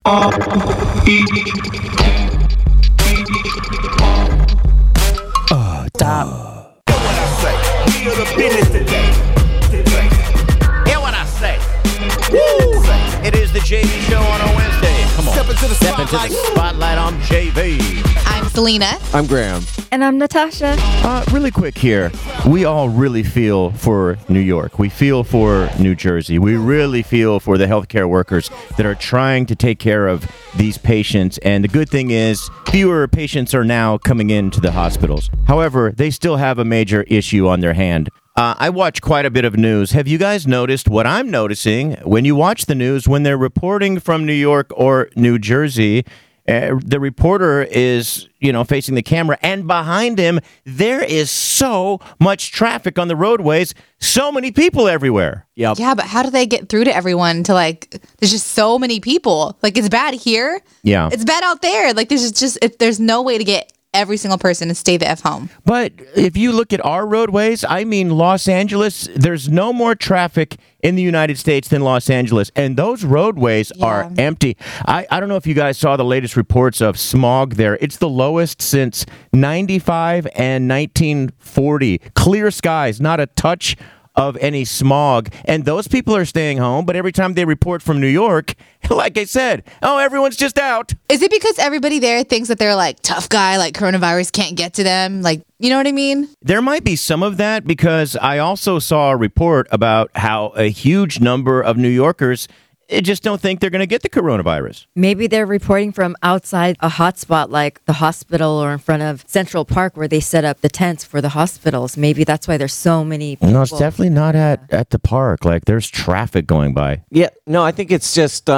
Stop. Hear what I say. We are the business today. Hear what I say. Woo! It is the JV Show on a Wednesday. Come on. Step into the spotlight. I'm JV. I'm Selena. I'm Graham. And I'm Natasha. Really quick here. We all really feel for New York. We feel for New Jersey. We really feel for the healthcare workers that are trying to take care of these patients. And the good thing is fewer patients are now coming into the hospitals. However, they still have a major issue on their hand. I watch quite a bit of news. Have you guys noticed what I'm noticing when you watch the news, when they're reporting from New York or New Jersey? The reporter is, facing the camera, and behind him, there is so much traffic on the roadways, so many people everywhere. Yep. Yeah, but how do they get through to everyone there's just so many people. It's bad here. Yeah. It's bad out there. There's no way to get every single person to stay the F home. But if you look at our roadways, Los Angeles, there's no more traffic in the United States than Los Angeles. And those roadways are empty. I don't know if you guys saw the latest reports of smog there. It's the lowest since 95 and 1940. Clear skies, not a touch of any smog, and those people are staying home, but every time they report from New York, like I said, everyone's just out. Is it because everybody there thinks that they're tough guy, coronavirus can't get to them? You know what I mean? There might be some of that, because I also saw a report about how a huge number of New Yorkers just don't think they're going to get the coronavirus. Maybe they're reporting from outside a hotspot like the hospital or in front of Central Park where they set up the tents for the hospitals. Maybe that's why there's so many people. No, it's definitely not at the park. There's traffic going by. Yeah, no, I think it's just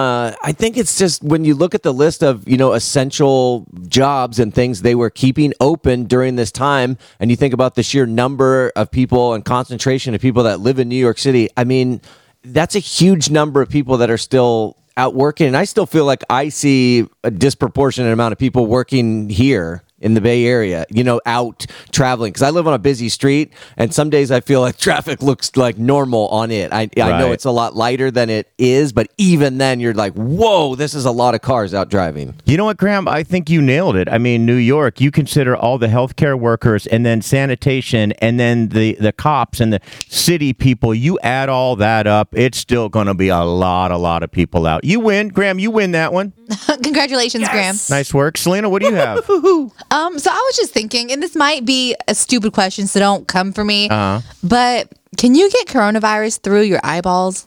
when you look at the list of, essential jobs and things they were keeping open during this time, and you think about the sheer number of people and concentration of people that live in New York City, that's a huge number of people that are still out working. And I still feel like I see a disproportionate amount of people working here in the Bay Area, out traveling. Because I live on a busy street, and some days I feel like traffic looks like normal on it. I know it's a lot lighter than it is, but even then you're like, whoa, this is a lot of cars out driving. You know what, Graham? I think you nailed it. New York, you consider all the healthcare workers and then sanitation and then the cops and the city people, you add all that up, it's still going to be a lot of people out. You win, Graham, you win that one. Congratulations, Graham. Nice work. Selena, what do you have? So I was just thinking, and this might be a stupid question, so don't come for me, but can you get coronavirus through your eyeballs?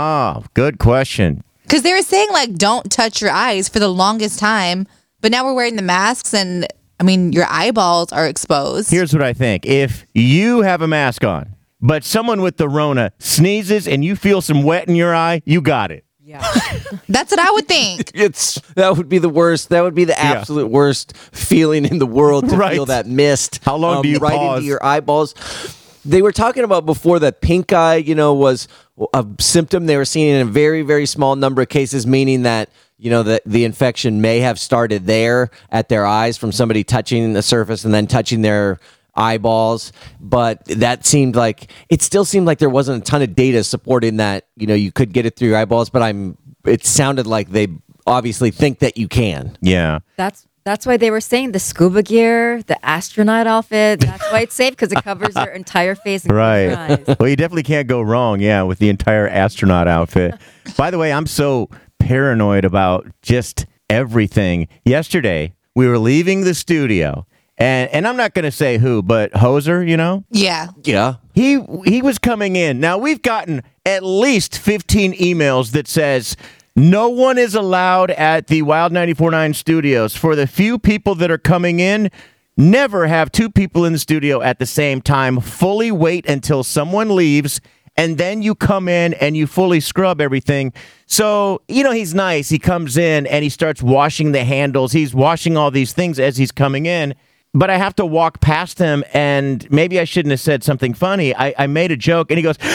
Good question. Because they were saying, don't touch your eyes for the longest time, but now we're wearing the masks, and, your eyeballs are exposed. Here's what I think. If you have a mask on, but someone with the Rona sneezes and you feel some wet in your eye, you got it. Yeah. That's what I would think. That would be the worst. That would be the absolute worst feeling in the world to feel that mist. How long do you right pause? Into your eyeballs. They were talking about before that pink eye, was a symptom they were seeing in a very, very small number of cases, meaning that, that the infection may have started there at their eyes from somebody touching the surface and then touching their eyeballs. But it still seemed like there wasn't a ton of data supporting that, you could get it through your eyeballs, but it sounded like they obviously think that you can. Yeah. That's why they were saying the scuba gear, the astronaut outfit, that's why it's safe, because it covers your entire face and your eyes. Well, you definitely can't go wrong, with the entire astronaut outfit. By the way, I'm so paranoid about just everything. Yesterday, we were leaving the studio, and I'm not going to say who, but Hoser, Yeah. Yeah. He was coming in. Now, we've gotten at least 15 emails that says no one is allowed at the Wild 94.9 studios. For the few people that are coming in, never have two people in the studio at the same time. Fully wait until someone leaves, and then you come in and you fully scrub everything. So, he's nice. He comes in and he starts washing the handles. He's washing all these things as he's coming in. But I have to walk past him, and maybe I shouldn't have said something funny. I made a joke, and he goes,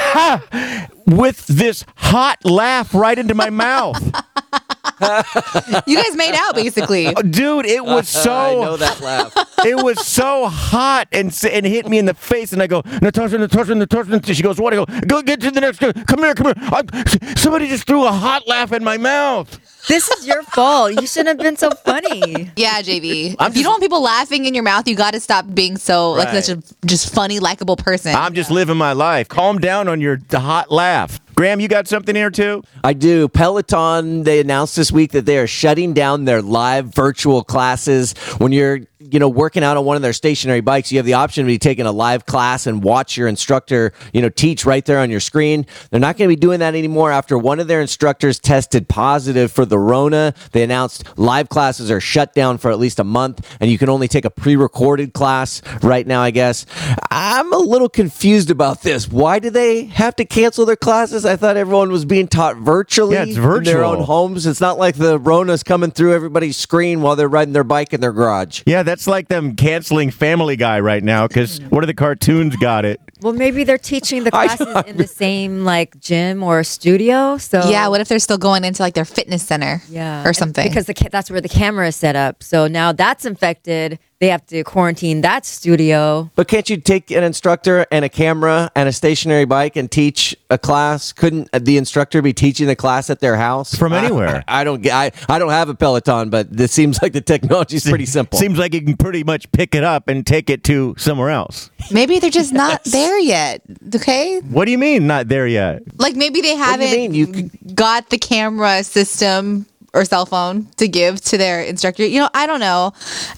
ha! With this hot laugh right into my mouth. You guys made out, basically. Dude, it was so... I know that laugh. It was so hot and hit me in the face. And I go, Natasha. She goes, what? I go get to the next guy. Come here. Somebody just threw a hot laugh in my mouth. This is your fault. You shouldn't have been so funny. Yeah, JV. If you don't want people laughing in your mouth, you got to stop being so like Right. such a just funny, likable person. I'm just living my life. Calm down on your hot laugh. Graham, you got something here too? I do. Peloton, they announced this week that they are shutting down their live virtual classes. When you're, working out on one of their stationary bikes, you have the option of be taking a live class and watch your instructor, teach right there on your screen. They're not going to be doing that anymore after one of their instructors tested positive for the Rona. They announced live classes are shut down for at least a month, and you can only take a pre-recorded class right now, I guess. I'm a little confused about this. Why do they have to cancel their classes? I thought everyone was being taught virtually Yeah, it's in their virtual. own homes. It's not like the Rona's coming through everybody's screen while they're riding their bike in their garage. Yeah, that's like them canceling Family Guy right now because one of the cartoons got it. Well, maybe they're teaching the classes in the same gym or studio. So yeah, what if they're still going into their fitness center? Yeah, or something. because that's where the camera is set up. So now that's infected. They have to quarantine that studio. But can't you take an instructor and a camera and a stationary bike and teach a class? Couldn't the instructor be teaching the class at their house From anywhere? I don't have a Peloton, but this seems like the technology is pretty simple. Seems like you can pretty much pick it up and take it to somewhere else. Maybe they're just not there yet. Okay, What do you mean not there yet? like maybe they What do you haven't mean? You got the camera system or cell phone to give to their instructor. I don't know.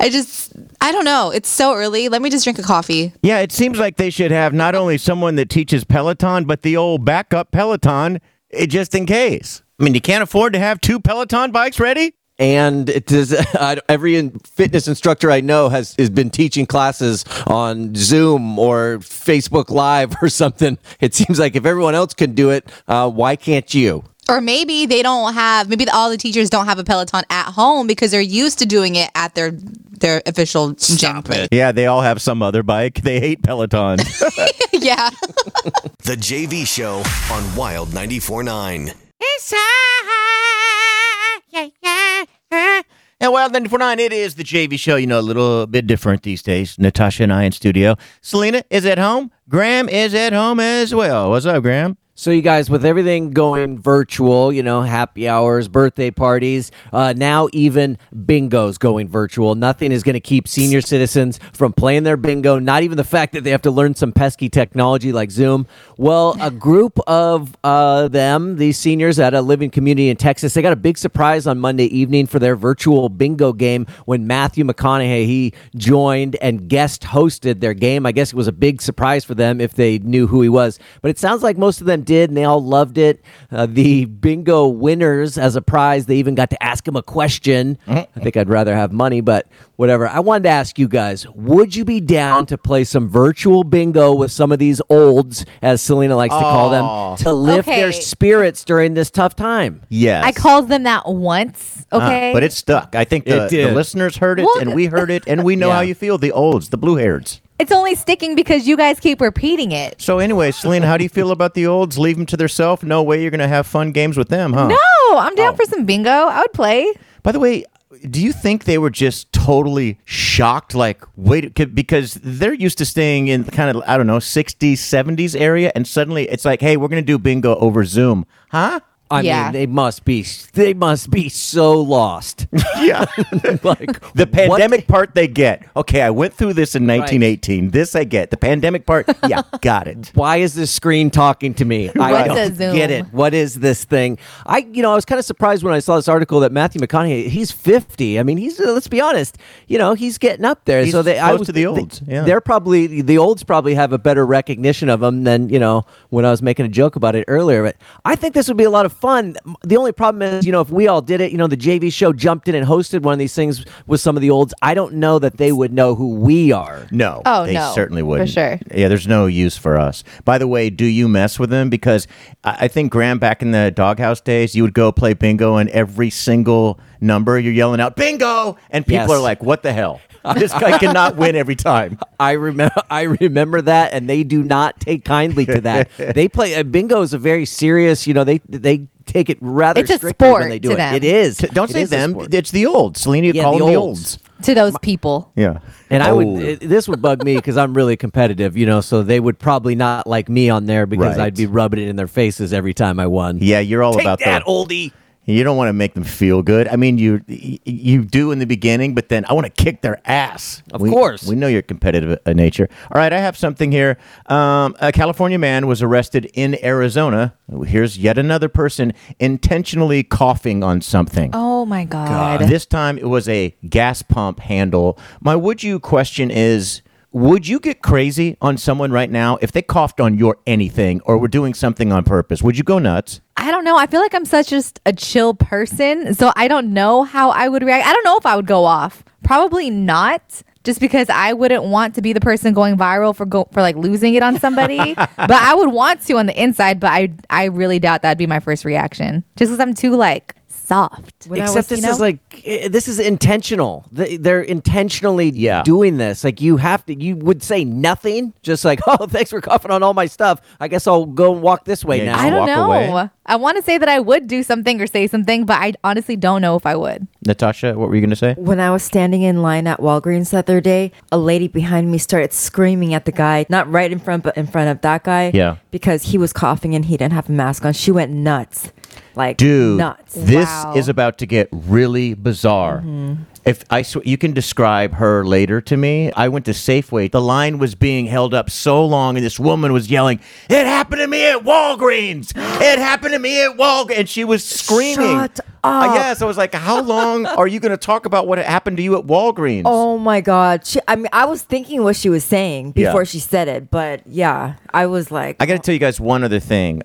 I don't know. It's so early. Let me just drink a coffee. Yeah, it seems like they should have not only someone that teaches Peloton, but the old backup Peloton just in case. I mean, you can't afford to have 2 Peloton bikes ready? And it does. Every fitness instructor I know has been teaching classes on Zoom or Facebook Live or something. It seems like if everyone else can do it, why can't you? Or maybe they don't have, maybe all the teachers don't have a Peloton at home because they're used to doing it at their official gym. Yeah, they all have some other bike. They hate Peloton. Yeah. The JV Show on Wild 94.9. And Wild 94.9, it is the JV Show. A little bit different these days. Natasha and I in studio. Selena is at home. Graham is at home as well. What's up, Graham? So you guys, with everything going virtual, happy hours, birthday parties, now even bingo's going virtual. Nothing is going to keep senior citizens from playing their bingo, not even the fact that they have to learn some pesky technology like Zoom. Well, a group of these seniors at a living community in Texas, they got a big surprise on Monday evening for their virtual bingo game when Matthew McConaughey, he joined and guest hosted their game. I guess it was a big surprise for them if they knew who he was. But it sounds like most of them did, and they all loved it. The bingo winners, as a prize, they even got to ask him a question. I think I'd rather have money, but whatever. I wanted to ask you guys, would you be down to play some virtual bingo with some of these olds, as Selena likes to call them, to lift their spirits during this tough time? Yes. I called them that once, okay? But it stuck. I think the listeners heard it, Well, and we heard it, and we know Yeah. how you feel. The olds, the blue-hairs. It's only sticking because you guys keep repeating it. So anyway, Selena, how do you feel about the olds? Leave them to themselves? No way you're going to have fun games with them, huh? No, I'm down for some bingo. I would play. By the way, do you think they were just totally shocked? Because they're used to staying in kind of, 60s, 70s area, and suddenly it's like, hey, we're going to do bingo over Zoom. Huh? I Yeah. mean, they must be so lost. Yeah. The pandemic what- part they get. Okay, I went through this in 1918. This I get. The pandemic part, yeah, got it. Why is this screen talking to me? I What's don't a Zoom? get it. What is this thing? I was kind of surprised when I saw this article that Matthew McConaughey, he's 50. I mean, let's be honest, he's getting up there. He's so close to the olds, yeah. They're probably, the olds probably have a better recognition of him than, when I was making a joke about it earlier. But I think this would be a lot of fun. The only problem is, if we all did it, the JV Show jumped in and hosted one of these things with some of the olds, I don't know that they would know who we are. No. Oh, they no, certainly wouldn't. for sure. Yeah, there's no use for us. By the way, do you mess with them? Because I think, Graham, back in the doghouse days, you would go play bingo, and every single number you're yelling out, bingo! And people Yes. are like, what the hell? This guy cannot win every time. I remember that, and they do not take kindly to that. They play bingo is a very serious. They take it rather It's a strictly sport when they do to it. them. It is. Don't It say is a them. sport. It's the olds. Selena, Yeah, call the them the olds. olds. To those people. Yeah. And I Oh. would, this would bug me because I'm really competitive, so they would probably not like me on there because Right. I'd be rubbing it in their faces every time I won. Yeah, you're all about that. oldie. You don't want to make them feel good. I mean, you do in the beginning, but then I want to kick their ass. Of course. We know you're competitive nature. All right, I have something here. A California man was arrested in Arizona. Here's yet another person intentionally coughing on something. Oh my God. This time it was a gas pump handle. My would you question is, would you get crazy on someone right now if they coughed on your anything or were doing something on purpose? Would you go nuts? I don't know. I feel like I'm such just a chill person. So I don't know how I would react. I don't know if I would go off. Probably not. Just because I wouldn't want to be the person going viral for like losing it on somebody. But I would want to on the inside. But I really doubt that'd be my first reaction. Just because I'm too like soft. When I Except was, this is intentional. They're intentionally Yeah. doing this. Like you would say nothing, just like, oh, thanks for coughing on all my stuff. I guess I'll go and walk this way Yeah, now. I don't walk know. away. I want to say that I would do something or say something, but I honestly don't know if I would. Natasha, what were you going to say? When I was standing in line at Walgreens the other day, a lady behind me started screaming at the guy, not right in front, but in front of that guy. Yeah. Because he was coughing and he didn't have a mask on. She went nuts. Like, Dude, nuts. this Wow. is about to get really bizarre. If you can describe her later to me. I went to Safeway. The line was being held up so long, and this woman was yelling, "It happened to me at Walgreens! It happened to me at Walgreens!" And she was screaming. Shut up. Yes, I was like, "How long are you going to talk about what happened to you at Walgreens?" Oh my God. I was thinking what she was saying before Yeah. she said it, but yeah, I was like, I got to tell you guys one other thing.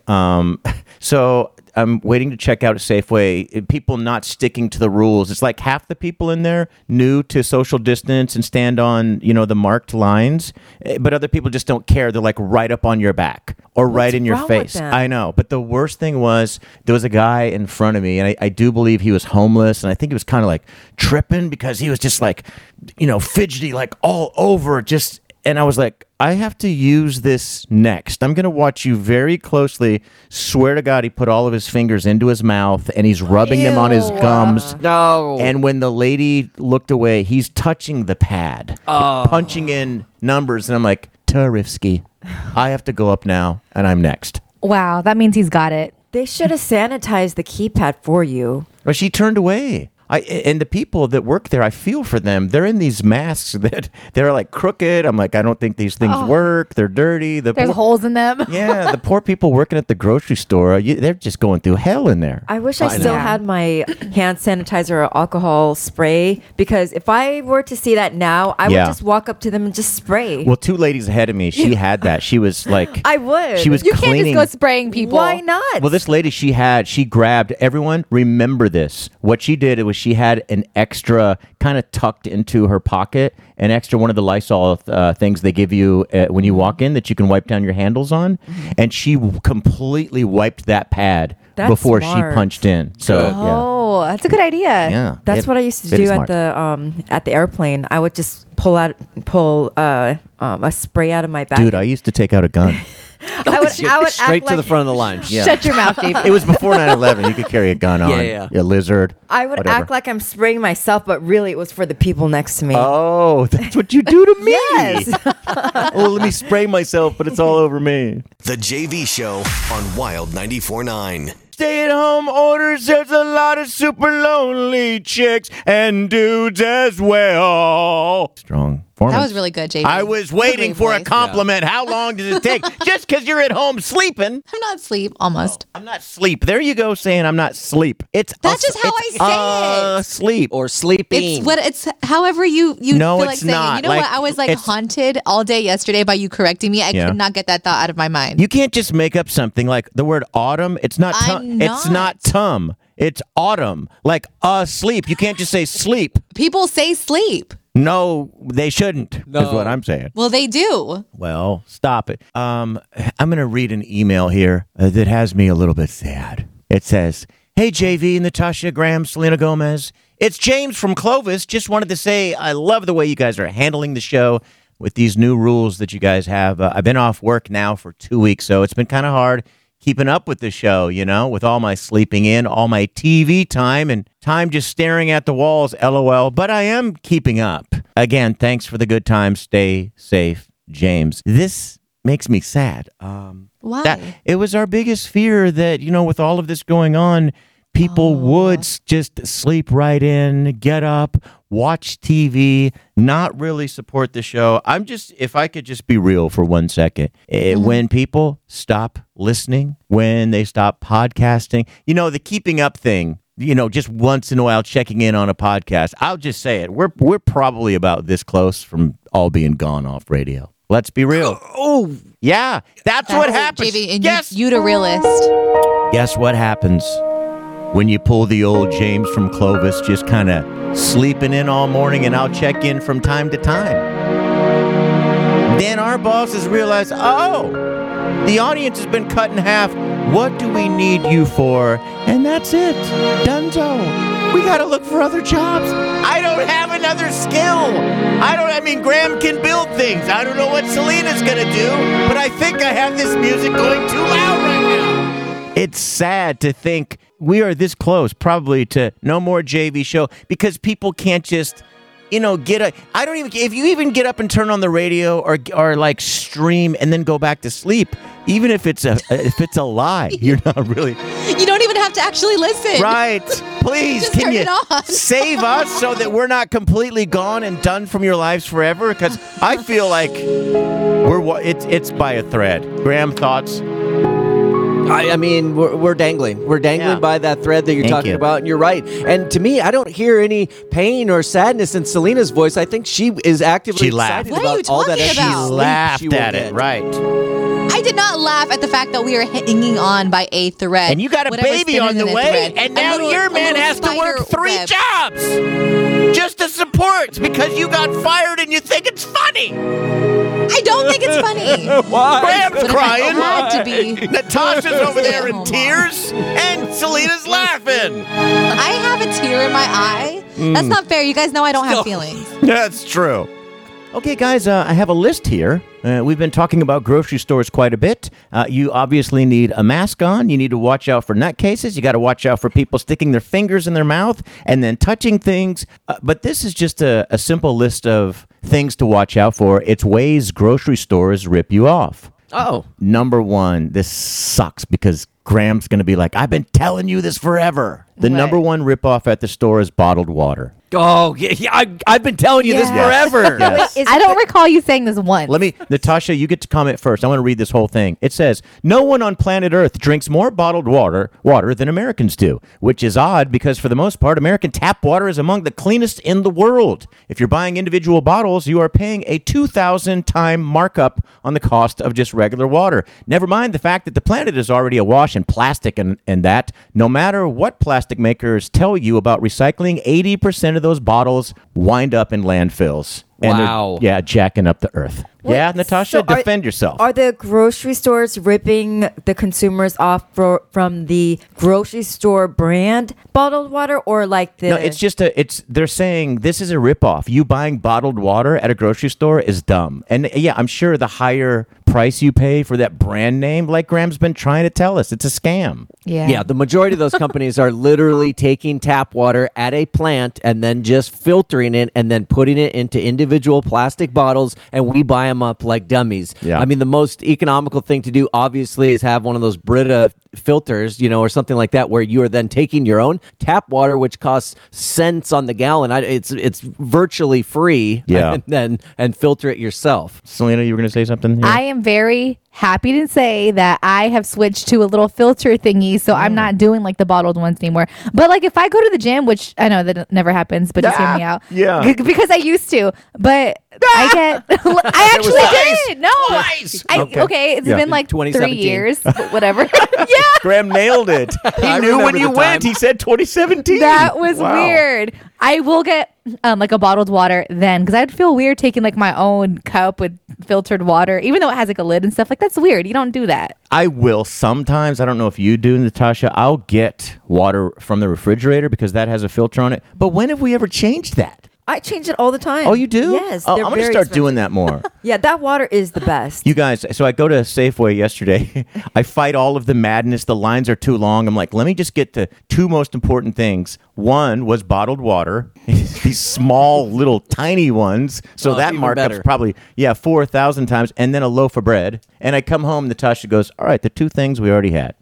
So I'm waiting to check out at Safeway. People not sticking to the rules. It's like half the people in there new to social distance and stand on, the marked lines, but other people just don't care. They're like right up on your back or right in your wrong with face. them? I know. But the worst thing was there was a guy in front of me, and I do believe he was homeless, and I think he was kind of like tripping because he was just like, fidgety, like all over just. And I was like, I have to use this next. I'm going to watch you very closely. Swear to God, he put all of his fingers into his mouth and he's rubbing them on his gums. No. And when the lady looked away, he's touching the pad, punching in numbers. And I'm like, Tarifsky, I have to go up now and I'm next. Wow, that means he's got it. they should have sanitized the keypad for you. But she turned away. And the people that work there, I feel for them. They're in these masks that they're like crooked. I'm like, I don't think these things work. They're dirty. There's holes in them. Yeah, the poor people working at the grocery store, they're just going through hell in there. I wish I still know. had my hand sanitizer or alcohol spray, because if I were to see that now, I would Yeah. just walk up to them and just spray. Well, two ladies ahead of me, she had that. She was like, I would. she was You can't cleaning. just go spraying people. Why not? Well, this lady, she grabbed everyone. Remember this. What she did was she had an extra kind of tucked into her pocket, an extra one of the Lysol things they give you when you walk in that you can wipe down your handles on. And she completely wiped that pad That's before smart. she punched in. So, Oh, that's a good idea. yeah. That's what I used to Very do smart. at the airplane. I would just pull a spray out of my bag. Dude, I used to take out a gun. I would Straight act to the like, front of the line. Yeah. Shut your mouth, Dave. It was before 9/11. You could carry a gun on. Yeah. A lizard. I would whatever. act like I'm spraying myself, but really it was for the people next to me. Oh, that's what you do to me. Yes. Oh, let me spray myself, but it's all over me. The JV Show on Wild 94.9. Stay-at-home orders, there's a lot of super lonely chicks and dudes as well. Strong. That was really good, JV. I was waiting Great for a voice. compliment. How long does it take? Just because you're at home sleeping. I'm not asleep, almost. I'm not sleep. There you go, saying I'm not sleep. It's That's just how I say it. Sleep. Or sleeping. It's however you No, feel like it's saying not. it. You know Like, what? I was like it's- haunted all day yesterday by you correcting me. I Yeah. could not get that thought out of my mind. You can't just make up something like the word autumn. It's not. I'm It's not not. tum. It's autumn. Like sleep. You can't just say sleep. People say sleep. No, they shouldn't. Is No. what I'm saying. Well, they do. Well, stop it. I'm going to read an email here that has me a little bit sad. It says, "Hey, JV, Natasha, Graham, Selena Gomez. It's James from Clovis. Just wanted to say I love the way you guys are handling the show with these new rules that you guys have. I've been off work now for 2 weeks, so it's been kind of hard keeping up with the show, with all my sleeping in, all my TV time, and time just staring at the walls, LOL. But I am keeping up. Again, thanks for the good times. Stay safe, James. This makes me sad. Why? It was our biggest fear that, with all of this going on, people would just sleep right in, get up, watch TV, not really support the show. If I could just be real for 1 second, when people stop listening, when they stop podcasting, the keeping up thing, just once in a while checking in on a podcast, I'll just say it. We're probably about this close from all being gone off radio. Let's be real. Oh, yeah, that's what happens. JV, and yes. you the realist. Guess what happens when you pull the old James from Clovis, just kind of sleeping in all morning, and I'll check in from time to time. Then our bosses realize, the audience has been cut in half. What do we need you for? And that's it. Dunzo. We got to look for other jobs. I don't have another skill. Graham can build things. I don't know what Selena's going to do, but I think I have this music going too loud right now. It's sad to think we are this close probably to no more JV show because people can't just, if you even get up and turn on the radio or like stream and then go back to sleep, even if it's a lie, you're not really. You don't even have to actually listen. Right. Please, Just can turn you it on. save us so that we're not completely gone and done from your lives forever? Because I feel like it's by a thread. Graham, thoughts? We're dangling. We're dangling by that thread that you're talking about, and you're right. And to me, I don't hear any pain or sadness in Selena's voice. I think she is actively excited What are you about all that talking extra about? She sleep laughed she will at get. it, right? I did not laugh at the fact that we are hanging on by a thread. And you got a Whatever's baby thinner on the than a way, thread. and A now little- your a man little has to work spider 3 web. jobs just to support because you got fired and you think it's funny. I don't think it's funny. Why? Graham's But if crying. it had to be. Natasha's over there in Mom. tears, and Selena's laughing. I have a tear in my eye. That's not fair. You guys know I don't have feelings. That's true. Okay, guys, I have a list here. We've been talking about grocery stores quite a bit. You obviously need a mask on. You need to watch out for nutcases. You got to watch out for people sticking their fingers in their mouth and then touching things. But this is just a simple list of things to watch out for. It's ways grocery stores rip you off. Oh. Number one, this sucks because Graham's going to be like, I've been telling you this forever. The What? number one ripoff at the store is bottled water. Oh, yeah, I've been telling you this Yes. forever. Yes. I don't recall you saying this once. Natasha, you get to comment first. I want to read this whole thing. It says, no one on planet Earth drinks more bottled water than Americans do, which is odd because for the most part, American tap water is among the cleanest in the world. If you're buying individual bottles, you are paying a 2,000 time markup on the cost of just regular water. Never mind the fact that the planet is already awash in plastic and that no matter what plastic makers tell you about recycling, 80% of those bottles wind up in landfills. And Wow. they're, jacking up the earth. Yeah, Natasha, So defend yourself. Are the grocery stores ripping the consumers off from the grocery store brand bottled water, or like the? No, it's just they're saying this is a ripoff. You buying bottled water at a grocery store is dumb. And yeah, I'm sure the higher price you pay for that brand name, like Graham's been trying to tell us, it's a scam. Yeah, the majority of those companies are literally taking tap water at a plant and then just filtering it and then putting it into individual plastic bottles, and we buy them up like dummies. Yeah. I mean, the most economical thing to do, obviously, is have one of those Brita filters, or something like that, where you are then taking your own tap water, which costs cents on the gallon. It's virtually free. Yeah. and filter it yourself. Selena, you were going to say something here? I am very happy to say that I have switched to a little filter thingy, so I'm not doing like the bottled ones anymore. But like if I go to the gym, which I know that never happens, but just hear me out. Yeah. Because I used to, but I get, I actually did. No. Twice. Okay. It's Yeah. been like 3 2017. years, but whatever. Yeah. Graham nailed it. He I knew when remember you the went. time. He said 2017. That was Wow. weird. I will get like a bottled water then, because I'd feel weird taking like my own cup with filtered water, even though it has like a lid and stuff. Like that's weird. You don't do that. I will sometimes. I don't know if you do, Natasha. I'll get water from the refrigerator because that has a filter on it. But when have we ever changed that? I change it all the time. Oh, you do? Yes. Oh, they're I'm going to very start doing expensive. that more. Yeah, that water is the best. You guys, so I go to Safeway yesterday. I fight all of the madness. The lines are too long. I'm like, let me just get to two most important things. One was bottled water, these small, little, tiny ones. So that even markup's better. probably, 4,000 times. And then a loaf of bread. And I come home, Natasha goes, all right, the two things we already had.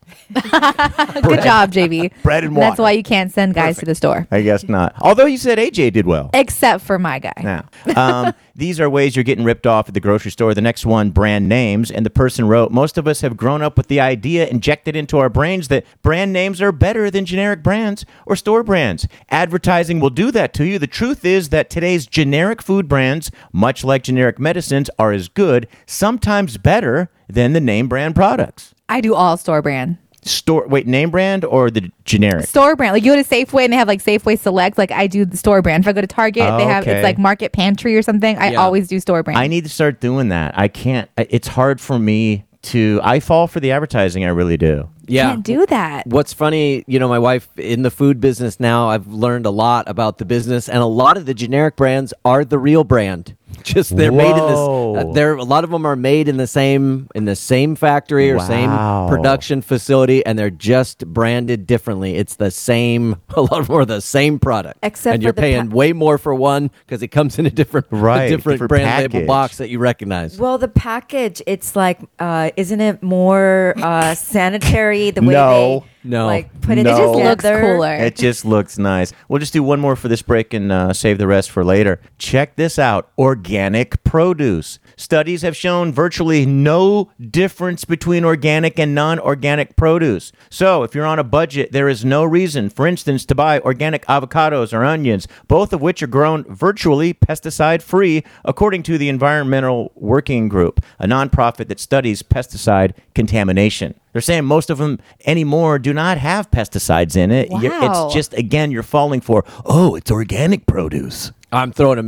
Good job, JV. Bread and That's water. why you can't send guys to the store. I guess not. Although you said AJ did well. Except for my guy. Now, these are ways you're getting ripped off at the grocery store. The next one, brand names. And the person wrote, most of us have grown up with the idea injected into our brains that brand names are better than generic brands or store brands. Advertising will do that to you. The truth is that today's generic food brands, much like generic medicines, are as good, sometimes better than the name brand products. I do all store brand. Name brand or the generic? Store brand. Like you go to Safeway and they have like Safeway Select. Like I do the store brand. If I go to Target, they have okay. it's like Market Pantry or something. I Yeah. always do store brand. I need to start doing that. I can't. It's hard for me to. I fall for the advertising. I really do. Yeah. Can't do that. What's funny, my wife in the food business now, I've learned a lot about the business, and a lot of the generic brands are the real brand. Just they're made in Whoa. this. A lot of them are made in the same factory or Wow. same production facility, and they're just branded differently. It's the same. A lot of them are the same product, Except and for you're the paying way more for one because it comes in a different, different brand package. label box that you recognize. Well, the package, it's like, isn't it more sanitary the way No. they No. like put it No. It just looks together? cooler. It just looks nice. We'll just do one more for this break and save the rest for later. Check this out. Organic produce. Studies have shown virtually no difference between organic and non-organic produce. So if you're on a budget, there is no reason, for instance, to buy organic avocados or onions, both of which are grown virtually pesticide-free, according to the Environmental Working Group, a nonprofit that studies pesticide contamination. They're saying most of them anymore do not have pesticides in it. Wow. It's just, again, you're falling for, it's organic produce. I'm throwing a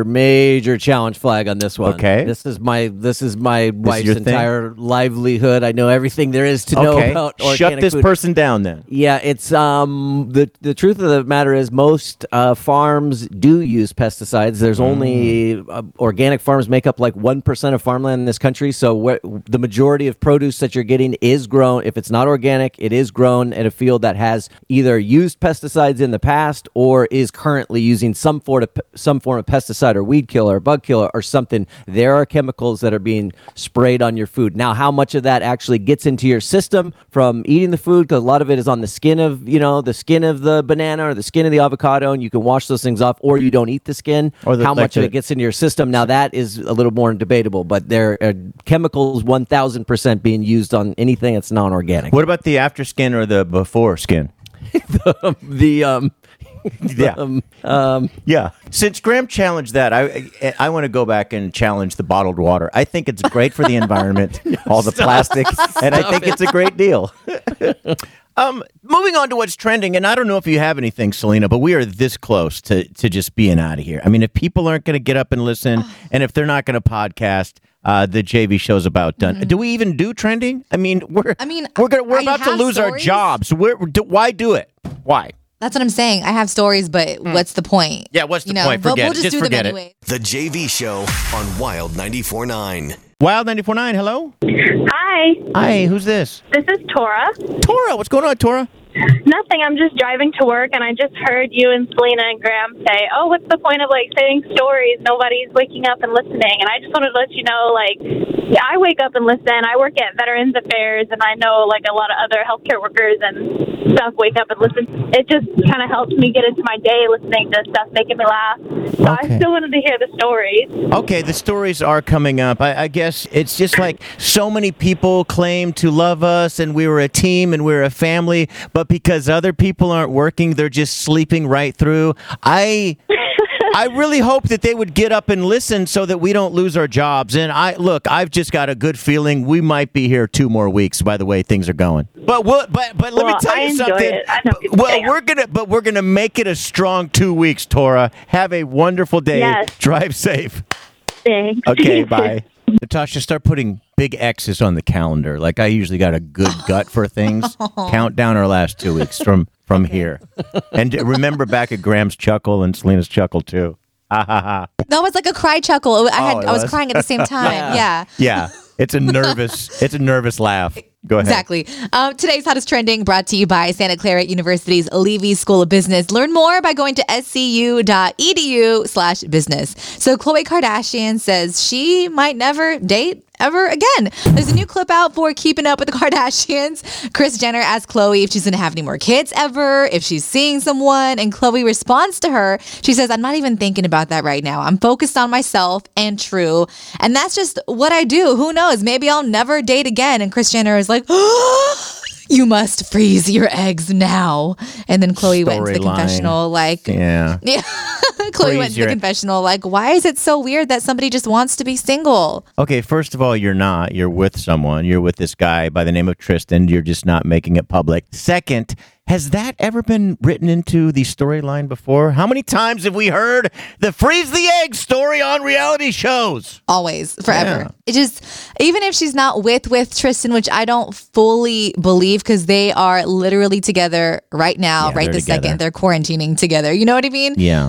major challenge flag on this one. Okay. This is my wife's your thing? entire livelihood. I know everything there is to know about organic Shut this food. person down then. Yeah, it's the truth of the matter is most farms do use pesticides. There's only organic farms make up like 1% of farmland in this country. So the majority of produce that you're getting is grown. If it's not organic, it is grown in a field that has either used pesticides in the past or is currently using some form of pesticide or weed killer or bug killer or something. There are chemicals that are being sprayed on your food. Now, how much of that actually gets into your system from eating the food? Because a lot of it is on the skin of the banana or the skin of the avocado, and you can wash those things off, or you don't eat the skin. Or How much of it gets into your system? Now, that is a little more debatable, but there are chemicals 1,000% being used on anything that's non-organic. What about the after skin or the before skin? Yeah. Since Graham challenged that, I want to go back and challenge the bottled water. I think it's great for the environment, all the plastic, and I think it's a great deal. Moving on to what's trending, and I don't know if you have anything, Selena, but we are this close to just being out of here. I mean, if people aren't going to get up and listen, and if they're not going to podcast, the JV show's about done. Do we even do trending? I mean, we're I about to have lose our stories. jobs. Why do it? Why? That's what I'm saying. I have stories, but what's the point? Yeah, what's the point? But Forget we'll it. just Just do them forget it. anyway. The JV Show on Wild 94.9. Wild 94.9, hello? Hi, Hi, who's this? this is Tora. Tora, what's going on, Tora? Nothing. I'm just driving to work, and I just heard you and Selena and Graham say, "Oh, what's the point of saying stories? Nobody's waking up and listening." And I just wanted to let you know, I wake up and listen. I work at Veterans Affairs, and I know a lot of other healthcare workers and stuff wake up and listen. It just kind of helps me get into my day listening to stuff making me laugh. So I Okay. still wanted to hear the stories. Okay, the stories are coming up. I guess it's just so many people claim to love us and we were a team and we're a family, but because other people aren't working, they're just sleeping right through. I really hope that they would get up and listen so that we don't lose our jobs. And I've just got a good feeling we might be here 2 more weeks by the way things are going. But let me tell I you enjoy something. it. I know people Well, say we're gonna make it a strong 2 weeks, Tora. Have a wonderful day. Yes. Drive safe. Thanks. Okay, bye. Natasha, start putting big X's on the calendar. Like I usually got a good gut for things. Count down our last 2 weeks from here. And remember back at Graham's chuckle and Selena's chuckle too. That was like a cry chuckle. I was crying at the same time. Yeah. Yeah. It's a nervous laugh. Go ahead. Exactly. Today's Hottest Trending brought to you by Santa Clara University's Levy School of Business. Learn more by going to scu.edu/business. So Khloe Kardashian says she might never date ever again. There's a new clip out for Keeping Up with the Kardashians. Kris Jenner asked Khloe if she's going to have any more kids ever, if she's seeing someone, and Khloe responds to her. She says, I'm not even thinking about that right now. I'm focused on myself and True. And that's just what I do. Who knows? Maybe I'll never date again. And Kris Jenner is like, you must freeze your eggs now. And then Khloe went to the confessional like, yeah. Khloe went to the confessional like, why is it so weird that somebody just wants to be single? Okay, first of all, you're not. You're with someone. You're with this guy by the name of Tristan. You're just not making it public. Second, has that ever been written into the storyline before? How many times have we heard the freeze the egg story on reality shows? Always, forever. Yeah. It just, even if she's not with Tristan, which I don't fully believe because they are literally together right now, Yeah, right this together. second. They're quarantining together. You know what I mean? Yeah.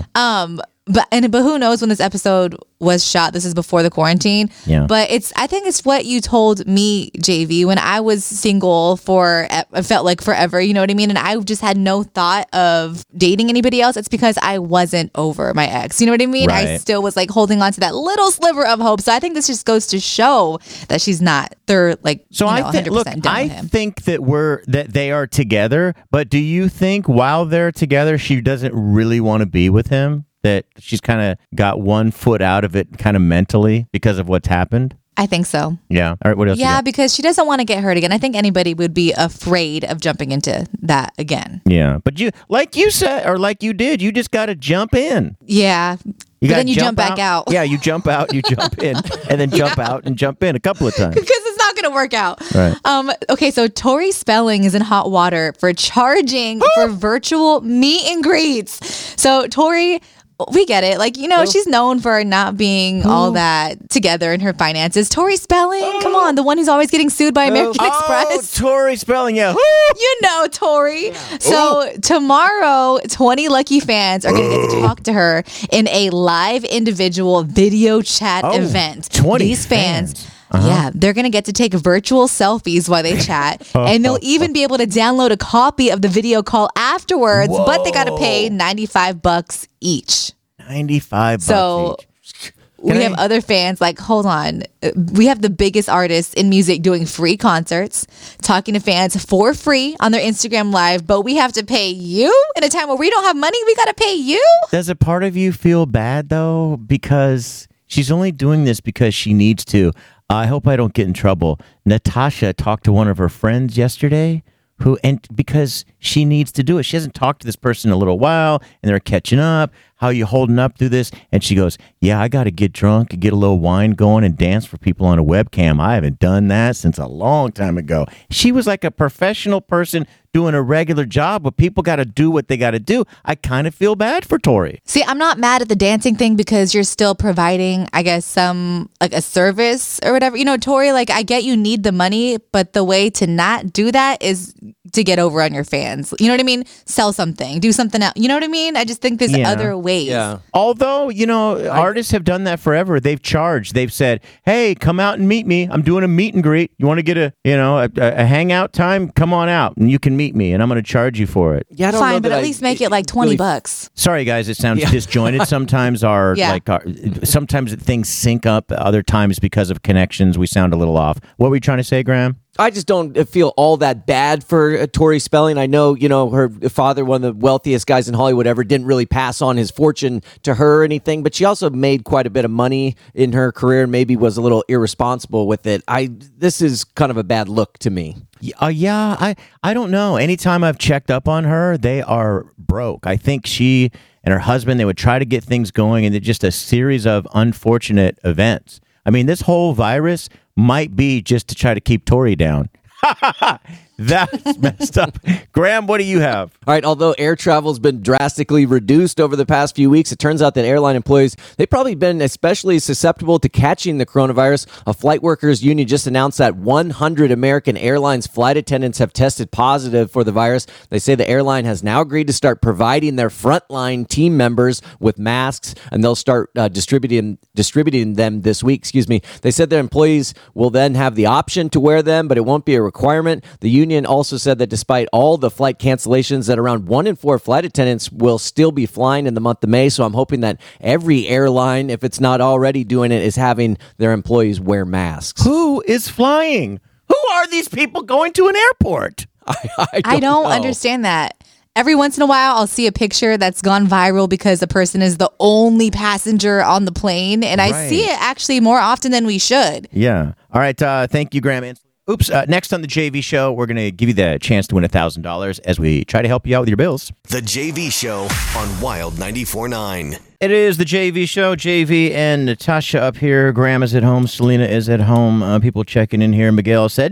But who knows when this episode was shot? This is before the quarantine. Yeah. But I think it's what you told me, JV, when I was single for, it felt like forever, you know what I mean? And I just had no thought of dating anybody else. It's because I wasn't over my ex. You know what I mean? I Right. still was like holding on to that little sliver of hope. So I think this just goes to show that she's not, they're like, So you know, I think, 100% look, done I with him. think that they are together. But do you think while they're together, she doesn't really want to be with him? That she's kind of got one foot out of it, kind of mentally because of what's happened? I think so. Yeah. All right. What else? you Yeah, got? because she doesn't want to get hurt again. I think anybody would be afraid of jumping into that again. Yeah. But like you said, or like you did, you just got to jump in. Yeah. You But gotta then you jump back out. Yeah, you jump out, you jump in, and then jump out and jump in a couple of times. Because it's not going to work out. Right. Okay, so Tori Spelling is in hot water for charging for virtual meet and greets. So Tori, we get it. Like, you know, she's known for not being all that together in her finances. Tori Spelling, come on, the one who's always getting sued by American Express. Tori Spelling, yeah. You know, Tori. So tomorrow, 20 lucky fans are going to get to talk to her in a live individual video chat event. 20 These fans. Uh-huh. Yeah, they're going to get to take virtual selfies while they chat, and they'll even be able to download a copy of the video call afterwards, but they got to pay $95 each. $95 So each. we have other fans like, hold on. We have the biggest artists in music doing free concerts, talking to fans for free on their Instagram Live, but we have to pay you in a time where we don't have money. We got to pay you. Does a part of you feel bad, though? Because she's only doing this because she needs to. I hope I don't get in trouble. Natasha talked to one of her friends yesterday because she needs to do it. She hasn't talked to this person in a little while, and they're catching up. How you holding up through this? And she goes, yeah, I got to get drunk and get a little wine going and dance for people on a webcam. I haven't done that since a long time ago. She was like a professional person doing a regular job, but people got to do what they got to do. I kind of feel bad for Tori. See, I'm not mad at the dancing thing because you're still providing, I guess, some like a service or whatever. You know, Tori, like I get you need the money, but the way to not do that is to get over on your fans. You know what I mean? Sell something, do something else. You know what I mean? I just think there's other ways. Yeah. Although, you know, artists have done that forever. They've charged. They've said, hey, come out and meet me. I'm doing a meet and greet. You want to get a hangout time? Come on out and you can meet me and I'm going to charge you for it. Yeah, I don't know Fine, but that at least make it like $20. Sorry, guys, it sounds disjointed. Sometimes sometimes things sync up. Other times because of connections, we sound a little off. What were you trying to say, Graham? I just don't feel all that bad for Tori Spelling. I know, you know, her father, one of the wealthiest guys in Hollywood ever, didn't really pass on his fortune to her or anything, but she also made quite a bit of money in her career and maybe was a little irresponsible with it. This is kind of a bad look to me. I don't know. Anytime I've checked up on her, they are broke. I think she and her husband, they would try to get things going, and it's just a series of unfortunate events. I mean, this whole virus might be just to try to keep Tori down. That's messed up. Graham, what do you have? All right, although air travel's been drastically reduced over the past few weeks, it turns out that airline employees, they've probably been especially susceptible to catching the coronavirus. A flight workers union just announced that 100 American Airlines flight attendants have tested positive for the virus. They say the airline has now agreed to start providing their frontline team members with masks, and they'll start distributing them this week. They said their employees will then have the option to wear them, but it won't be a requirement. The union also said that despite all the flight cancellations, that around 1 in 4 flight attendants will still be flying in the month of May. So I'm hoping that every airline, if it's not already doing it, is having their employees wear masks. Who is flying? Who are these people going to an airport? I don't know. understand that. Every once in a while, I'll see a picture that's gone viral because the person is the only passenger on the plane. And I see it actually more often than we should. Yeah. All right. Thank you, Graham. Oops. Next on the JV Show, we're going to give you the chance to win $1,000 as we try to help you out with your bills. The JV Show on Wild 94.9. It is the JV Show. JV and Natasha up here. Graham is at home. Selena is at home. People checking in here. Miguel said,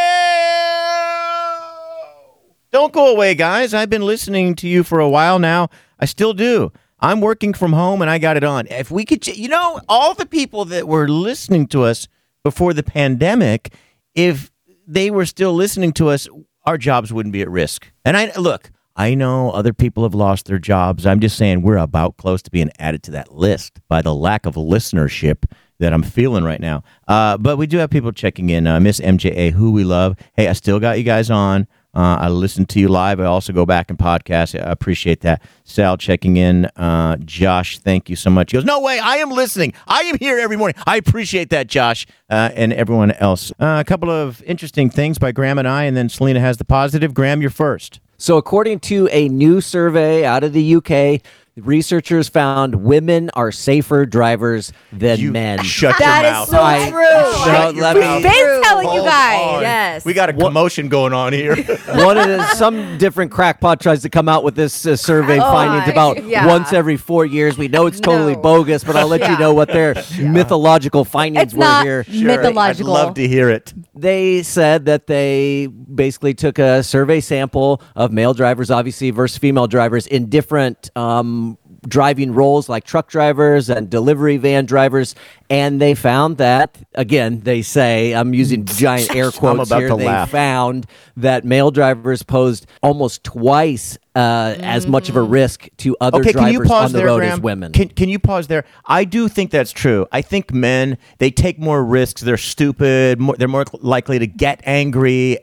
no! Don't go away, guys. I've been listening to you for a while now. I still do. I'm working from home and I got it on. If we could, all the people that were listening to us before the pandemic, if they were still listening to us, our jobs wouldn't be at risk. And I know other people have lost their jobs. I'm just saying we're about close to being added to that list by the lack of listenership that I'm feeling right now. But we do have people checking in. Miss MJA, who we love. Hey, I still got you guys on. I listen to you live. I also go back and podcast. I appreciate that. Sal checking in. Josh, thank you so much. He goes, no way, I am listening. I am here every morning. I appreciate that, Josh, and everyone else. A couple of interesting things by Graham and I, and then Selena has the positive. Graham, you're first. So according to a new survey out of the UK, researchers found women are safer drivers than men. Shut That your is mouth. so true. Let me- Been telling you guys. Yes. We got a commotion going on here. Some different crackpot tries to come out with this survey findings my. about Yeah. once every 4 years. We know it's totally No. bogus, but I'll let you know what their mythological findings It's were not here. mythological. I'd love to hear it. They said that they basically took a survey sample of male drivers, obviously, versus female drivers in different driving roles like truck drivers and delivery van drivers. And they found that, again, they say, I'm using giant air quotes about here, to they laugh. found that male drivers posed almost twice as much of a risk to other Okay, can you drivers pause on the there, road Graham? as women. Can you pause there? I do think that's true. I think men, they take more risks. They're stupid. They're more likely to get angry.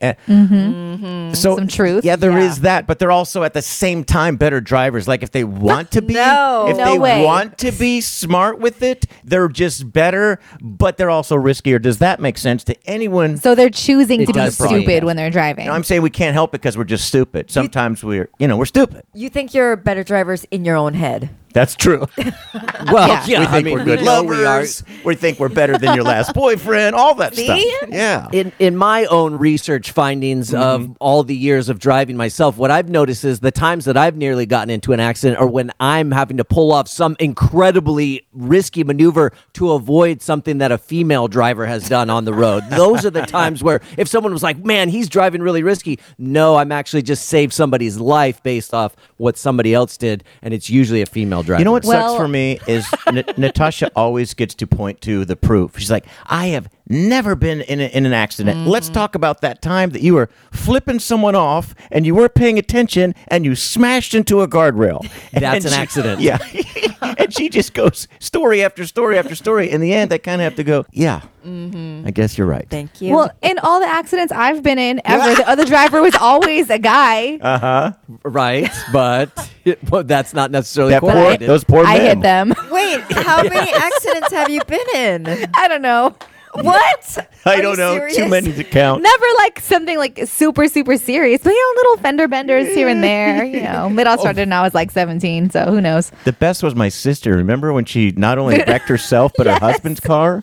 So Some truth. Yeah, there is that. But they're also at the same time better drivers. Like if they want to be, No. if No they way. want to be smart with it, they're just better. But they're also riskier. Does that make sense to anyone? So they're choosing It to be does for me, stupid yes. when they're driving. I'm saying we can't help it because we're just stupid. Sometimes we're stupid. You think you're better drivers in your own head. That's true. Well, Yeah. yeah, We think we're good we know we are. lovers. We think we're better than your last boyfriend. All that stuff. Yeah. In my own research findings of all the years of driving myself, what I've noticed is the times that I've nearly gotten into an accident or when I'm having to pull off some incredibly risky maneuver to avoid something that a female driver has done on the road. Those are the times where if someone was like, man, he's driving really risky. No, I'm actually just saved somebody's life based off what somebody else did. And it's usually a female driver. You know what Well- sucks for me is Natasha always gets to point to the proof. She's like, I have never been in an accident. Let's talk about that time that you were flipping someone off and you weren't paying attention and you smashed into a guardrail. That's And an she- accident. Yeah. And she just goes story after story after story. In the end, I kind of have to go, yeah, I guess you're right. Thank you. Well, in all the accidents I've been in ever, the other driver was always a guy. Right, but that's not necessarily That poor, correlated. those poor I men. hit them. wait, how many accidents have you been in? I don't know. What? I Are don't you know. serious? Too many to count. Never like something like super, super serious, but little fender benders here and there. It all started when I was like 17, so who knows? The best was my sister. Remember when she not only wrecked herself, but her husband's car?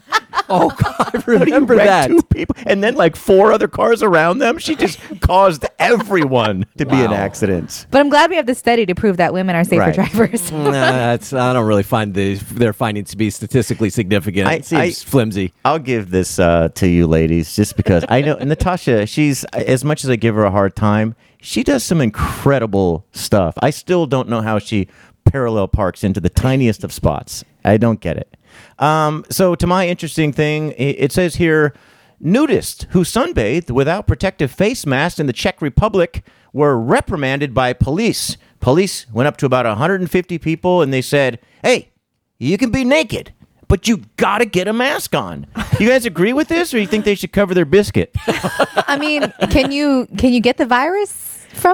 Oh, God, I What do you remember wreck that. two people and then like 4 other cars around them? She just caused everyone to be in Wow. accidents. But I'm glad we have the study to prove that women are safer Right. drivers. I don't really find their findings to be statistically significant. It seems flimsy. I'll give this to you ladies just because I know Natasha, she's, as much as I give her a hard time, she does some incredible stuff. I still don't know how she parallel parks into the tiniest of spots. I don't get it. So to my interesting thing, it says here, nudists who sunbathed without protective face masks in the Czech Republic were reprimanded by police. Police went up to about 150 people and they said, hey, you can be naked, but you got to get a mask on. You guys agree with this, or you think they should cover their biscuit? I mean, can you get the virus from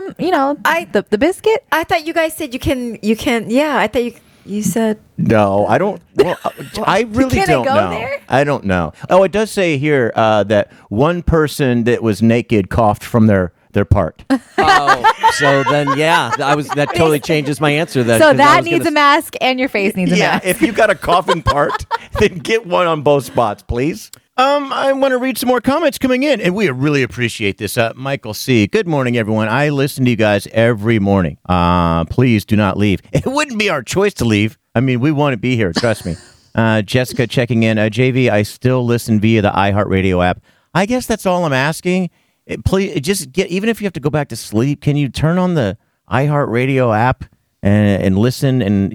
the biscuit? I thought you guys said you can. Yeah, I thought you said. No, I don't. Well, I really Can it don't go know. there? I don't know. Oh, it does say here that one person that was naked coughed from their part. Oh, so then, yeah, that totally changes my answer. Then, So 'cause I that was needs gonna a mask and your face needs a Yeah, mask. if you got a coughing part, then get one on both spots, please. I want to read some more comments coming in, and we really appreciate this. Michael C. Good morning, everyone. I listen to you guys every morning. Please do not leave. It wouldn't be our choice to leave. I mean, we want to be here. Trust me. Jessica checking in. JV, I still listen via the iHeartRadio app. I guess that's all I'm asking. Please just even if you have to go back to sleep, can you turn on the iHeartRadio app and listen and,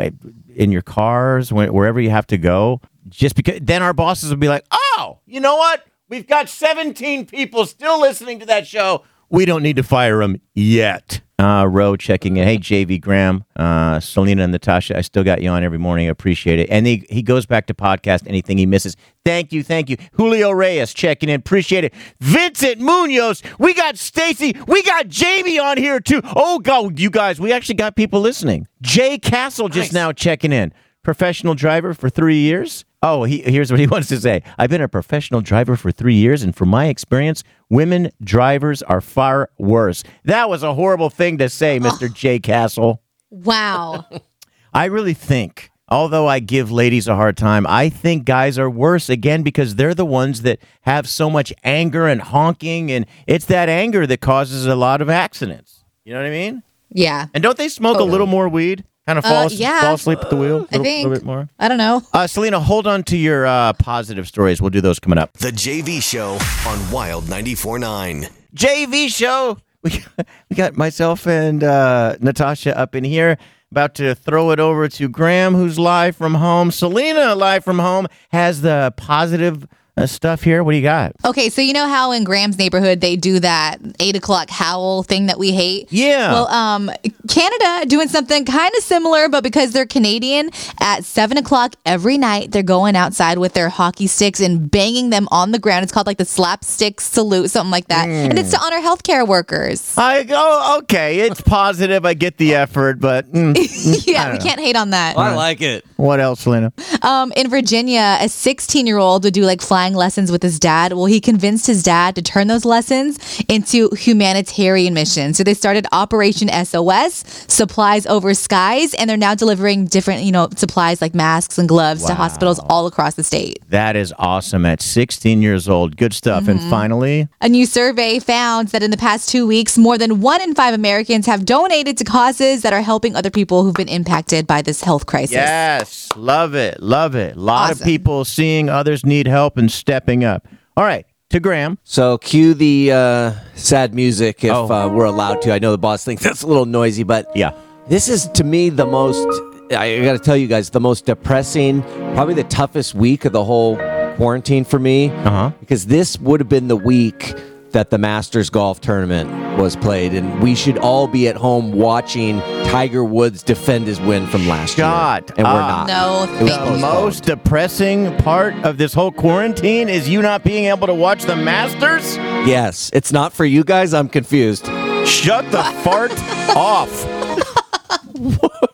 in your cars, wherever you have to go? Just because then our bosses will be like, oh, you know what? We've got 17 people still listening to that show. We don't need to fire them yet. Ro checking in. Hey, JV Graham, Selena and Natasha, I still got you on every morning. I appreciate it. And he goes back to podcast anything he misses. Thank you. Julio Reyes checking in. Appreciate it. Vincent Munoz. We got Stacy. We got Jamie on here too. Oh, God, you guys, we actually got people listening. Jay Castle just now checking in. Professional driver for 3 years. Oh, here's what he wants to say. I've been a professional driver for 3 years, and from my experience, women drivers are far worse. That was a horrible thing to say, Mr. J. Castle. Wow. I really think, although I give ladies a hard time, I think guys are worse, again, because they're the ones that have so much anger and honking, and it's that anger that causes a lot of accidents. You know what I mean? Yeah. And don't they smoke a little more weed? Kind of fall asleep at the wheel? I think. A little bit more? I don't know. Selena, hold on to your positive stories. We'll do those coming up. The JV Show on Wild 94.9. JV Show. We got myself and Natasha up in here. About to throw it over to Graham, who's live from home. Selena, live from home, has the positive stuff here. What do you got? Okay, so you know how in Graham's neighborhood they do that 8 o'clock howl thing that we hate? Yeah. Well, Canada doing something kind of similar, but because they're Canadian, at 7 o'clock every night they're going outside with their hockey sticks and banging them on the ground. It's called like the slapstick salute, something like that, and it's to honor healthcare workers. I go, okay, it's positive. I get the effort, but Yeah, we can't hate on that. I like it. what else, Selena? In Virginia, a 16-year-old would do like flying lessons with his dad. Well, he convinced his dad to turn those lessons into humanitarian missions. So they started Operation SOS, Supplies Over Skies, and they're now delivering different, supplies like masks and gloves to hospitals all across the state. That is awesome. At 16 years old. Good stuff. And finally, A new survey found that in the past 2 weeks, more than 1 in 5 Americans have donated to causes that are helping other people who've been impacted by this health crisis. yes, love it. Love it. A lot of Awesome. people seeing others need help and stepping up. All right, to Graham. So cue the sad music if we're allowed to. I know the boss thinks that's a little noisy, but Yeah. this is to me the most, I got to tell you guys, the most depressing, probably the toughest week of the whole quarantine for me. Because this would have been the week that the Masters golf tournament was played, and we should all be at home watching Tiger Woods defend his win from last year. God, And we're not. No, It was thank The you. most depressing part of this whole quarantine is you not being able to watch the Masters? Yes, it's not for you guys. I'm confused. Shut the fart off. Who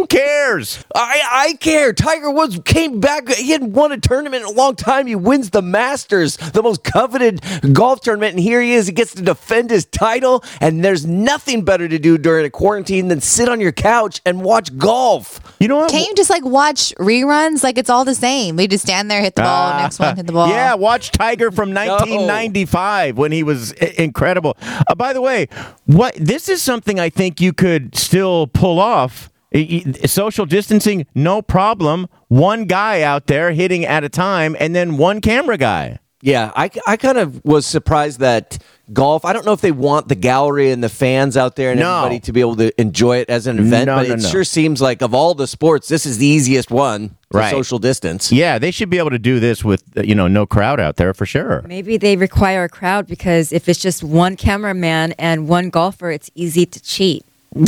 Who cares? I care. Tiger Woods came back. He hadn't won a tournament in a long time. He wins the Masters, the most coveted golf tournament, and here he is. He gets to defend his title, and there's nothing better to do during a quarantine than sit on your couch and watch golf. You know what? Can't you just like watch reruns? Like it's all the same. We just stand there, hit the ball, next one, hit the ball. Yeah, watch Tiger from 1995 when he was incredible. By the way, this is something I think you could still pull off. Social distancing, no problem. One guy out there hitting at a time, and then one camera guy. Yeah, I kind of was surprised that golf, I don't know if they want the gallery and the fans out there and everybody to be able to enjoy it as an event, but it sure seems like of all the sports, this is the easiest one to social distance. Yeah, they should be able to do this with, no crowd out there for sure. Maybe they require a crowd because if it's just one cameraman and one golfer, it's easy to cheat.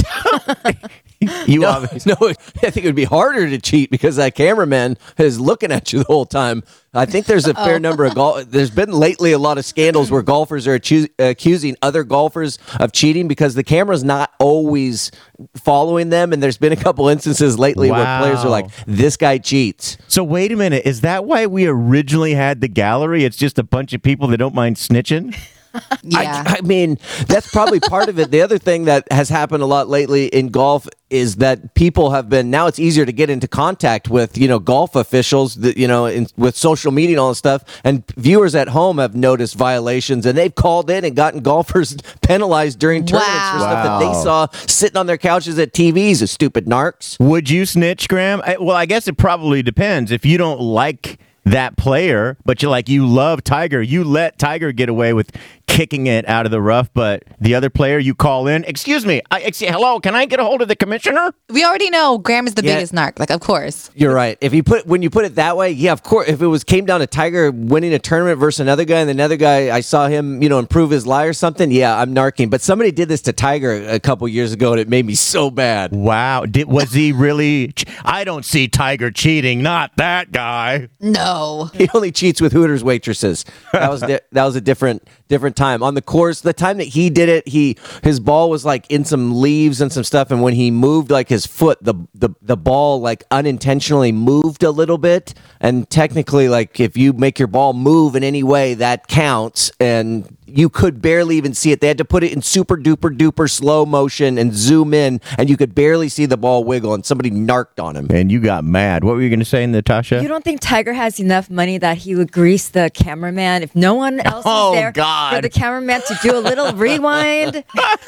No, I think it would be harder to cheat because that cameraman is looking at you the whole time. I think there's a fair number of there's been lately a lot of scandals where golfers are accusing other golfers of cheating because the camera's not always following them, and there's been a couple instances lately where players are like, this guy cheats. So wait a minute, is that why we originally had the gallery? It's just a bunch of people that don't mind snitching? Yeah. I mean, that's probably part of it. The other thing that has happened a lot lately in golf is that people have been, now it's easier to get into contact with, golf officials, that, with social media and all this stuff. And viewers at home have noticed violations, and they've called in and gotten golfers penalized during tournaments for stuff that they saw sitting on their couches at TVs, as stupid narcs. Would you snitch, Graham? Well, I guess it probably depends. If you don't like that player, but you love Tiger, you let Tiger get away with kicking it out of the rough, but the other player you call in, excuse me, hello, can I get a hold of the commissioner? We already know Graham is the biggest narc. Like, of course. You're right. When you put it that way, yeah, of course. If it came down to Tiger winning a tournament versus another guy, and another guy, I saw him, improve his lie or something, yeah, I'm narking. But somebody did this to Tiger a couple years ago, and it made me so bad. Wow. Was he really? I don't see Tiger cheating. Not that guy. No. He only cheats with Hooters waitresses. That was a different time. On the course, the time that he did it, his ball was like in some leaves and some stuff, and when he moved like his foot, the ball like unintentionally moved a little bit, and technically like if you make your ball move in any way, that counts, and you could barely even see it. They had to put it in super duper duper slow motion and zoom in, and you could barely see the ball wiggle, and somebody narked on him. And you got mad. What were you going to say, Natasha? You don't think Tiger has enough money that he would grease the cameraman if no one else is there for the cameraman to do a little rewind?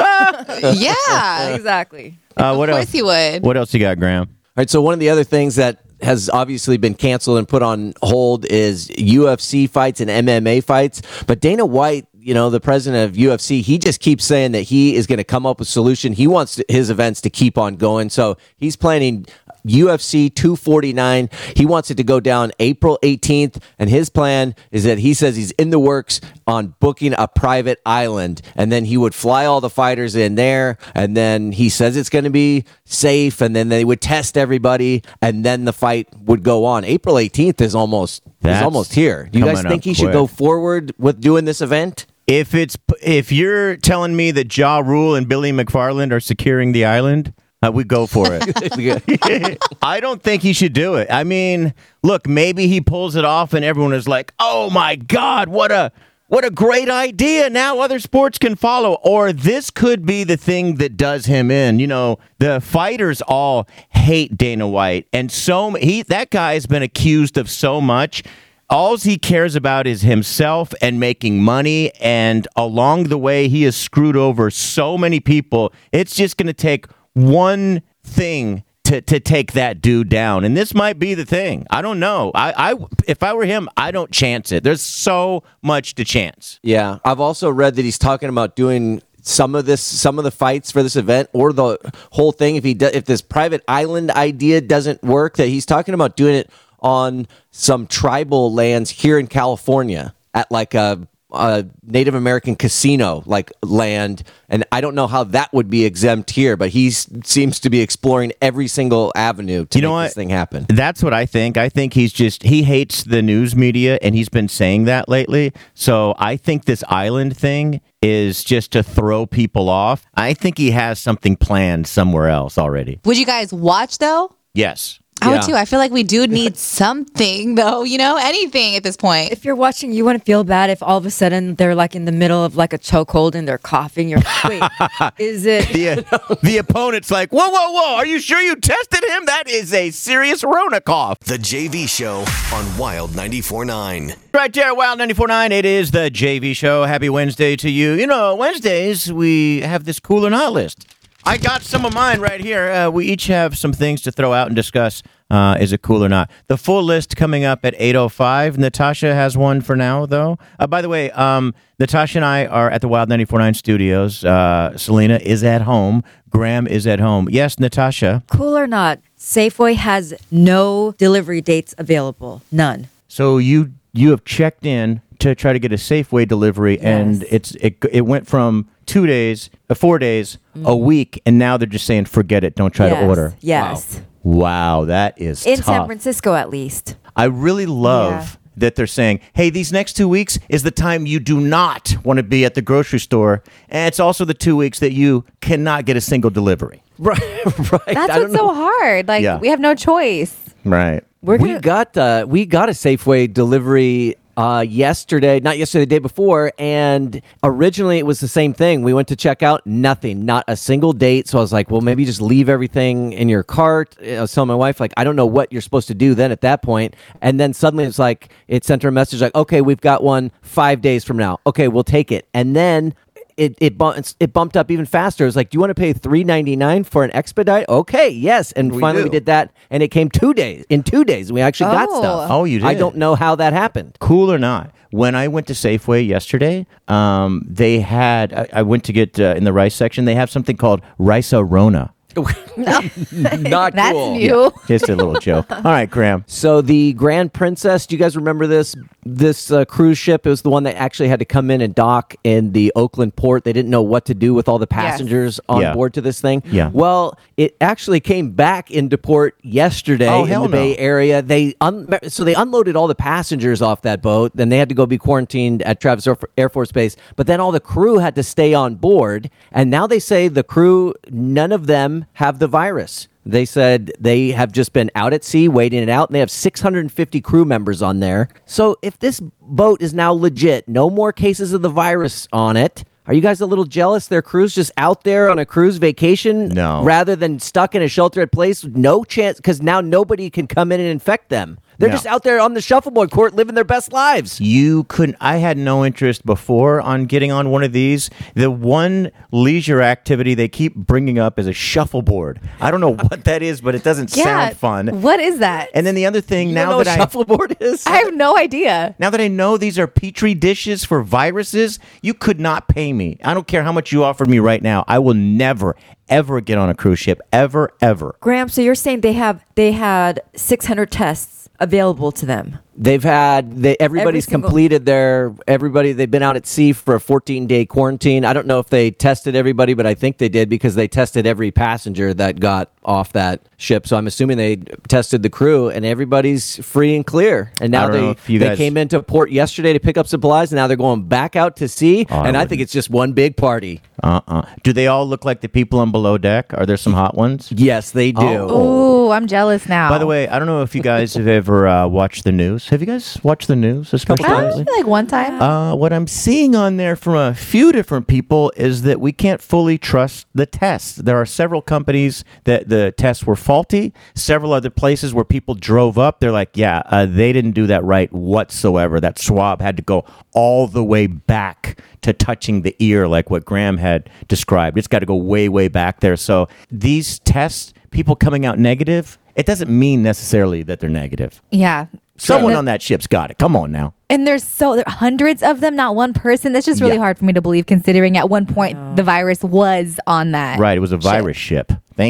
Yeah. Exactly. Of what course else? he would. What else you got, Graham? All right, so one of the other things that has obviously been canceled and put on hold is UFC fights and MMA fights. But Dana White, the president of UFC, he just keeps saying that he is going to come up with a solution. He wants his events to keep on going. So he's planning UFC 249. He wants it to go down April 18th. And his plan is that he says he's in the works on booking a private island. And then he would fly all the fighters in there. And then he says it's going to be safe. And then they would test everybody. And then the fight would go on. April 18th is almost here. Do you guys think he should go forward with doing this event? If you're telling me that Ja Rule and Billy McFarland are securing the island, we go for it. I don't think he should do it. I mean, look, maybe he pulls it off and everyone is like, oh my God, what a great idea. Now other sports can follow. Or this could be the thing that does him in. The fighters all hate Dana White. And that guy has been accused of so much. All he cares about is himself and making money. And along the way, he has screwed over so many people. It's just going to take one thing to take that dude down. And this might be the thing. I don't know. If I were him, I don't chance it. There's so much to chance. Yeah. I've also read that he's talking about doing some of the fights for this event or the whole thing. If this private island idea doesn't work, that he's talking about doing it on some tribal lands here in California at like a Native American casino like land, and I don't know how that would be exempt here, but he seems to be exploring every single avenue to make this thing happen. That's what I think. I think he hates the news media, and he's been saying that lately. So I think this island thing is just to throw people off. I think he has something planned somewhere else already. Would you guys watch though? Yes. I would too. I feel like we do need something though, anything at this point. If you're watching, you wouldn't feel bad if all of a sudden they're like in the middle of like a chokehold and they're coughing. You're like, wait, is it? The opponent's like, whoa, are you sure you tested him? That is a serious Rona cough. The JV Show on Wild 94.9. Right there, Wild 94.9. It is the JV Show. Happy Wednesday to you. Wednesdays we have this cool or not list. I got some of mine right here. We each have some things to throw out and discuss. Is it cool or not? The full list coming up at 8:05. Natasha has one for now, though. By the way, Natasha and I are at the Wild 94.9 studios. Selena is at home. Graham is at home. Yes, Natasha. Cool or not, Safeway has no delivery dates available. None. So you have checked in to try to get a Safeway delivery, and it went from 2 days, 4 days, a week, and now they're just saying, forget it, don't try to order. Yes. Wow, that is in tough. San Francisco, at least. I really love that they're saying, hey, these next 2 weeks is the time you do not want to be at the grocery store, and it's also the 2 weeks that you cannot get a single delivery. Right. That's what's so hard. Like, we have no choice. Right. We got a Safeway delivery not yesterday, the day before, and originally it was the same thing. We went to check out, nothing, not a single date. So I was like, well, maybe just leave everything in your cart. I was telling my wife, like, I don't know what you're supposed to do then at that point. And then suddenly it's like, it sent her a message like, okay, we've got one 5 days from now. Okay, we'll take it. And then it bumped up even faster. It was like, do you want to pay $3.99 for an expedite? Okay, yes. And finally we did that, and it came 2 days. In 2 days, we actually got stuff. Oh, you did? I don't know how that happened. Cool or not, when I went to Safeway yesterday, they had, I went to get in the rice section, they have something called Rice-A-Rona. Not That's cool. new. Yeah, just a little joke. All right, Graham. So the Grand Princess, do you guys remember this cruise ship? It was the one that actually had to come in and dock in the Oakland port. They didn't know what to do with all the passengers on board to this thing. Yeah. Well, it actually came back into port yesterday in the Bay Area. So they unloaded all the passengers off that boat. Then they had to go be quarantined at Travis Air Force Base. But then all the crew had to stay on board. And now they say the crew, none of them have the virus. They said they have just been out at sea waiting it out, and they have 650 crew members on there. So if this boat is now legit, no more cases of the virus on it, are you guys a little jealous their crew's just out there on a cruise vacation? No. Rather than stuck in a sheltered place? No chance, because now nobody can come in and infect them. They're just out there on the shuffleboard court living their best lives. You couldn't. I had no interest before on getting on one of these. The one leisure activity they keep bringing up is a shuffleboard. I don't know what that is, but it doesn't sound fun. What is that? And then the other thing, now that shuffleboard is, I have no idea. Now that I know these are petri dishes for viruses, you could not pay me. I don't care how much you offered me right now. I will never, ever get on a cruise ship. Ever, ever. Graham, so you're saying they had 600 tests available to them? They've had everybody's completed they've been out at sea for a 14-day quarantine. I don't know if they tested everybody, but I think they did because they tested every passenger that got off that ship. So I'm assuming they tested the crew, and everybody's free and clear. And now they came into port yesterday to pick up supplies, and now they're going back out to sea. I think it's just one big party. Do they all look like the people on Below Deck? Are there some hot ones? Yes, they do. Oh, I'm jealous now. By the way, I don't know if you guys have ever watched the news. Have you guys watched the news? Like one time. What I'm seeing on there from a few different people is that we can't fully trust the tests. There are several companies that the tests were faulty. Several other places where people drove up, they're like, they didn't do that right whatsoever. That swab had to go all the way back to touching the ear, like what Graham had described. It's got to go way, way back there. So these tests, people coming out negative, it doesn't mean necessarily that they're negative. Yeah. Someone on that ship's got it. Come on now. And there are hundreds of them, not one person. That's just really hard for me to believe, considering at one point the virus was on that. Right. It was a virus ship. Thank you.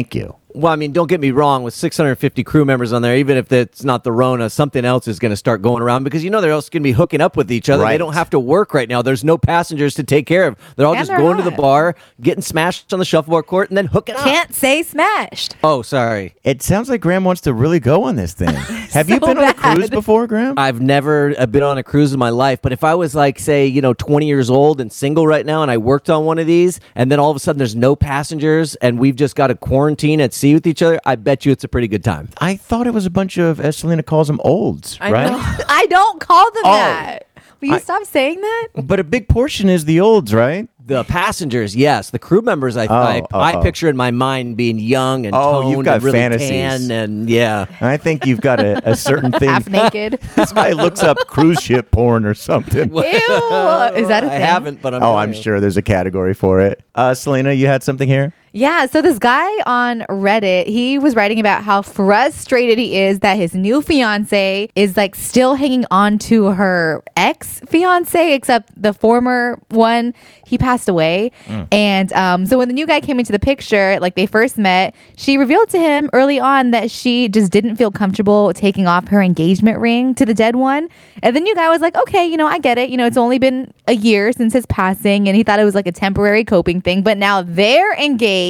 Well, I mean, don't get me wrong. With 650 crew members on there, even if it's not the Rona, something else is going to start going around because they're also going to be hooking up with each other. Right. They don't have to work right now. There's no passengers to take care of. They're all And just they're going to the not. bar, getting smashed on the shuffleboard court, and then hooking up. Can't say smashed. Oh, sorry. It sounds like Graham wants to really go on this thing. Have you So been on a bad. cruise before, Graham? I've never been on a cruise in my life, but if I was like, say, 20 years old and single right now, and I worked on one of these, and then all of a sudden there's no passengers, and we've just got to quarantine at sea with each other, I bet you it's a pretty good time. I thought it was a bunch of, as Selena calls them, olds, I right? know. I don't call them Oh. that. Will you stop saying that? But a big portion is the olds, right? The passengers, yes. The crew members, I picture in my mind being young and Oh, toned you've got and really fantasies. tan, and yeah. I think you've got a certain thing. Half naked. This guy looks up cruise ship porn or something. Ew. Is that a thing? I haven't, but I'm sure there's a category for it. Selena, you had something here? Yeah, so this guy on Reddit, he was writing about how frustrated he is that his new fiance is like still hanging on to her ex-fiance, except the former one, he passed away. And so when the new guy came into the picture, like they first met, she revealed to him early on that she just didn't feel comfortable taking off her engagement ring to the dead one. And the new guy was like, okay, I get it. It's only been a year since his passing, and he thought it was like a temporary coping thing, but now they're engaged.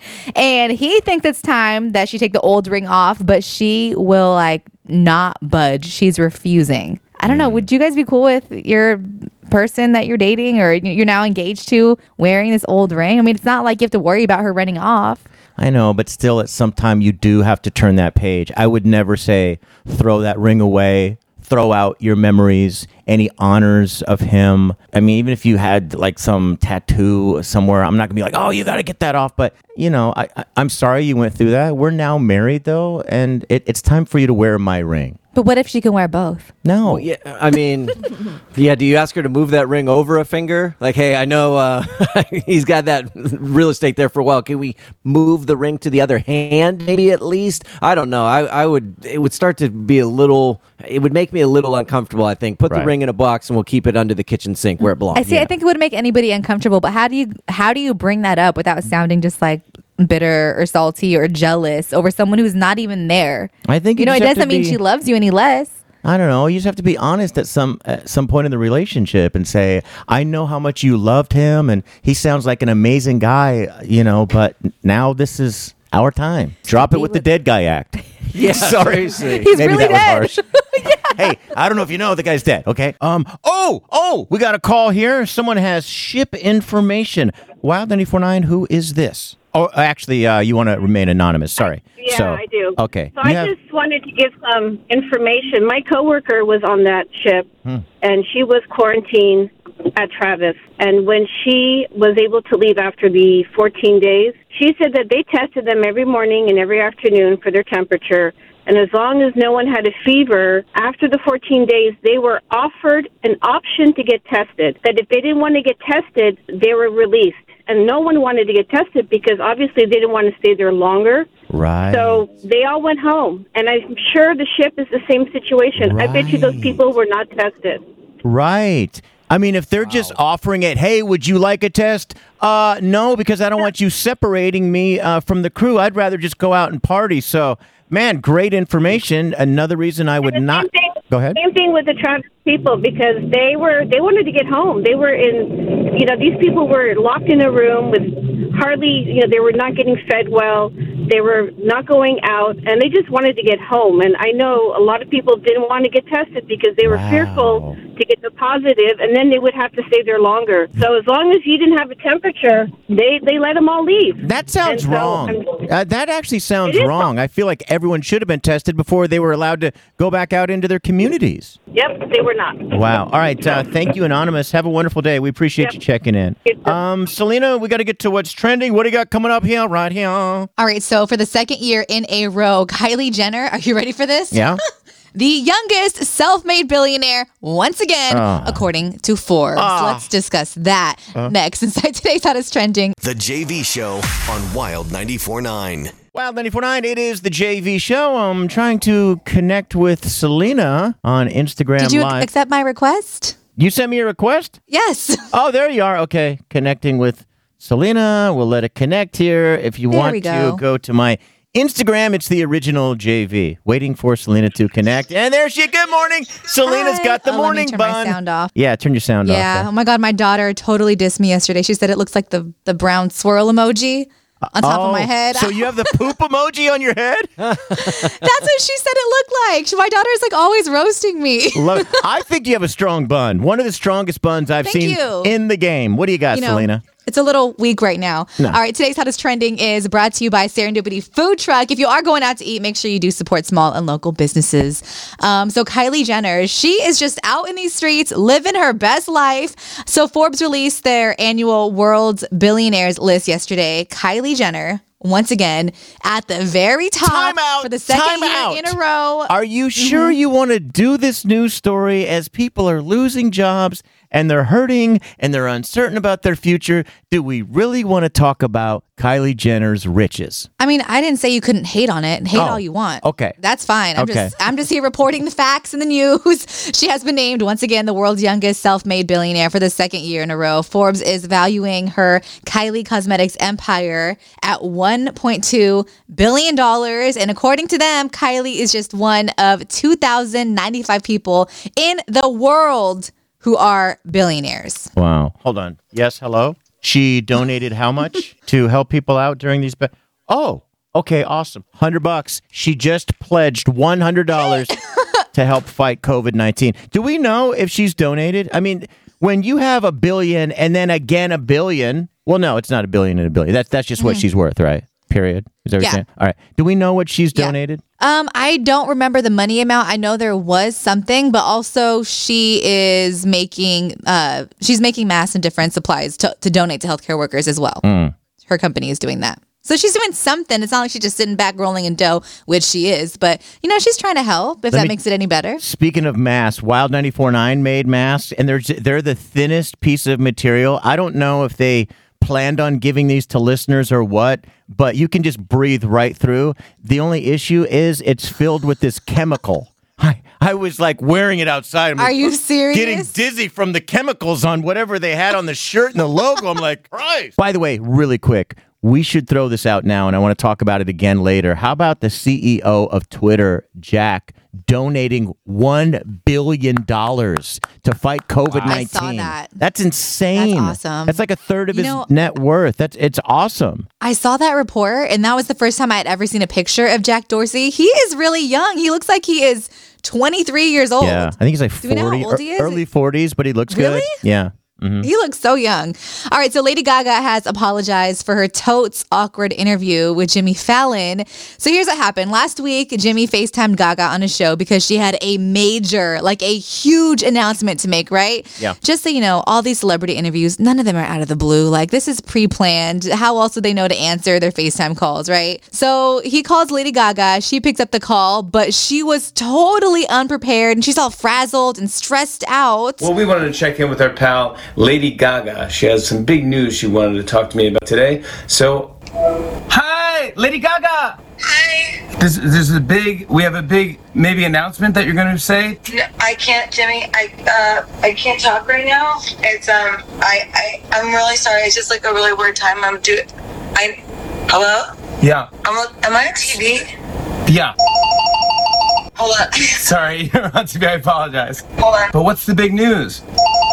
And he thinks it's time that she take the old ring off, but she will like not budge. She's refusing. I don't know. Would you guys be cool with your person that you're dating or you're now engaged to wearing this old ring? I mean, it's not like you have to worry about her running off. I know, but still at some time you do have to turn that page. I would never say throw that ring away, throw out your memories, any honors of him. I mean, even if you had like some tattoo somewhere, I'm not gonna be like, oh, you got to get that off. But I'm sorry you went through that. We're now married though, and it's time for you to wear my ring. But what if she can wear both? No. Yeah, I mean, yeah. Do you ask her to move that ring over a finger? Like, hey, I know he's got that real estate there for a while. Can we move the ring to the other hand, maybe at least? I don't know. I would. It would start to be a little. It would make me a little uncomfortable. I think. Put the Right. ring in a box and we'll keep it under the kitchen sink where it belongs. I see. I think it would make anybody uncomfortable. But how do you bring that up without sounding just like bitter or salty or jealous over someone who's not even there? I think you it just have to doesn't mean be- she loves you any less. I don't know. You just have to be honest at some point in the relationship and say, I know how much you loved him and he sounds like an amazing guy, but now this is our time. Drop it with the dead guy act. Yeah, Sorry. seriously. He's Maybe really that was dead. harsh. Hey, I don't know if you know the guy's dead, okay? We got a call here. Someone has ship information. Wild 94.9, who is this? Oh, actually, you want to remain anonymous. Sorry. Yeah, I do. Okay. So I just wanted to give some information. My coworker was on that ship, and she was quarantined at Travis. And when she was able to leave after the 14 days, she said that they tested them every morning and every afternoon for their temperature. And as long as no one had a fever, after the 14 days, they were offered an option to get tested. That if they didn't want to get tested, they were released. And no one wanted to get tested because obviously they didn't want to stay there longer. Right. So they all went home. And I'm sure the ship is the same situation. I bet you those people were not tested. Right. I mean, if they're just offering it, hey, would you like a test? No, because I don't want you separating me from the crew. I'd rather just go out and party. So, man, great information. Another reason I would not. Go ahead. Same thing with the Travis people because they wanted to get home. They were in, these people were locked in a room with hardly, they were not getting fed well. They were not going out, and they just wanted to get home. And I know a lot of people didn't want to get tested because they were fearful to get the positive, and then they would have to stay there longer. So as long as you didn't have a temperature, they let them all leave. That sounds And so, wrong. That actually sounds wrong. I feel like everyone should have been tested before they were allowed to go back out into their communities. Yep, they were not. Wow. All right. Thank you, Anonymous. Have a wonderful day. We appreciate you checking in. Selena, we got to get to what's trending. What do you got coming up here, right here? All right, so for the second year in a row, Kylie Jenner, are you ready for this? Yeah. The youngest self-made billionaire once again, according to Forbes. Let's discuss that next inside today's Hottest Trending. The JV Show on Wild 94.9. Wild 94.9, it is the JV Show. I'm trying to connect with Selena on Instagram Did you Live. accept my request? You sent me a request? Yes. Oh, there you are. Okay, connecting with Selena. We'll let it connect here. If you There want we to go to my Instagram, it's the original JV. Waiting for Selena to connect. And there she is. Good morning. Selena's Hi. got the Let morning me turn bun. my sound off. Yeah, turn your sound off. Yeah. there. Oh my God, my daughter totally dissed me yesterday. She said it looks like the brown swirl emoji on top of my head. So you have the poop emoji on your head? That's what she said it looked like. My daughter's like always roasting me. Love it. I think you have a strong bun. One of the strongest buns I've Thank seen you. in the game. What do you got, Selena? It's a little weak right now. No. All right, today's Hottest Trending is brought to you by Serendipity Food Truck. If you are going out to eat, make sure you do support small and local businesses. So Kylie Jenner, she is just out in these streets living her best life. So Forbes released their annual World's Billionaires list yesterday. Kylie Jenner, once again, at the very top Time out. for the second Time year out. in a row. Are you sure you want to do this news story as people are losing jobs and they're hurting and they're uncertain about their future? Do we really want to talk about Kylie Jenner's riches? I mean, I didn't say you couldn't hate on it and hate all you want. Okay. That's fine. I'm just here reporting the facts in the news. She has been named once again the world's youngest self-made billionaire for the second year in a row. Forbes is valuing her Kylie Cosmetics empire at $1.2 billion. And according to them, Kylie is just one of 2,095 people in the world who are billionaires. Wow. Hold on. Yes, hello? She donated how much to help people out during these? Oh, okay, awesome. $100. She just pledged $100 to help fight COVID-19. Do we know if she's donated? I mean, when you have $1 billion and then again $1 billion, well, no, it's not $1 billion and $1 billion. That's just what she's worth, right? Period. Is that what you're saying? All right. Do we know what she's donated? I don't remember the money amount. I know there was something, but also she is making masks and different supplies to donate to healthcare workers as well. Her company is doing that. So she's doing something. It's not like she's just sitting back rolling in dough, which she is. But, she's trying to help, if that makes it any better. Speaking of masks, Wild 94.9 made masks, and they're the thinnest piece of material. I don't know if they planned on giving these to listeners or what, but you can just breathe right through. The only issue is it's filled with this chemical. I was like wearing it outside. Are you serious? Getting dizzy from the chemicals on whatever they had on the shirt and the logo. I'm like, Christ. By the way, really quick, we should throw this out now, and I want to talk about it again later. How about the CEO of Twitter, Jack, donating $1 billion to fight COVID-19? I saw that. That's insane. That's awesome. That's like a third of his net worth. It's awesome. I saw that report, and that was the first time I had ever seen a picture of Jack Dorsey. He is really young. He looks like he is 23 years old. Yeah, I think he's like Do we know 40, how old he is? early 40s, but he looks Really? good. Yeah. He looks so young. All right, so Lady Gaga has apologized for her totes awkward interview with Jimmy Fallon. So here's what happened. Last week, Jimmy FaceTimed Gaga on a show because she had a huge announcement to make, right? Yeah. Just so you know, all these celebrity interviews, none of them are out of the blue. Like, this is pre-planned. How else would they know to answer their FaceTime calls, right? So he calls Lady Gaga. She picks up the call, but she was totally unprepared, and she's all frazzled and stressed out. Well, we wanted to check in with our pal, Lady Gaga. She has some big news she wanted to talk to me about today. So, hi, Lady Gaga. Hi. This is we have a big maybe announcement that you're going to say. No, I can't, Jimmy. I can't talk right now. It's I'm really sorry. It's just like a really weird time. Hello? Yeah. Am I on TV? Yeah. Hold on. Sorry, you're on TV. I apologize. Hold on. But what's the big news?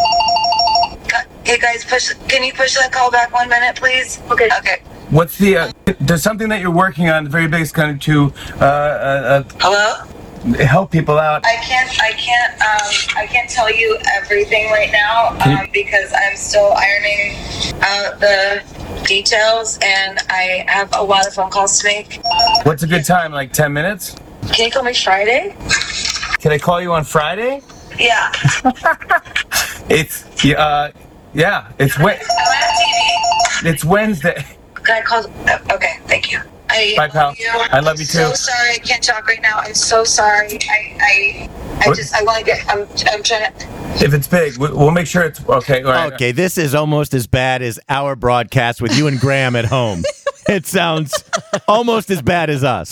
Hey guys, can you push that call back 1 minute, please? Okay. What's the there's something that you're working on, the very big kind of to Hello? help people out. I can't tell you everything right now because I'm still ironing out the details and I have a lot of phone calls to make. What's a good time? Like 10 minutes? Can you call me Friday? Can I call you on Friday? Yeah. It's it's It's Wednesday. Can I call? Okay, thank you. Bye, pal. I love you too. I'm so sorry, I can't talk right now. I'm so sorry. I want to get. I'm trying to. If it's big, we'll make sure it's okay. All right. Okay, this is almost as bad as our broadcast with you and Graham at home. It sounds almost as bad as us.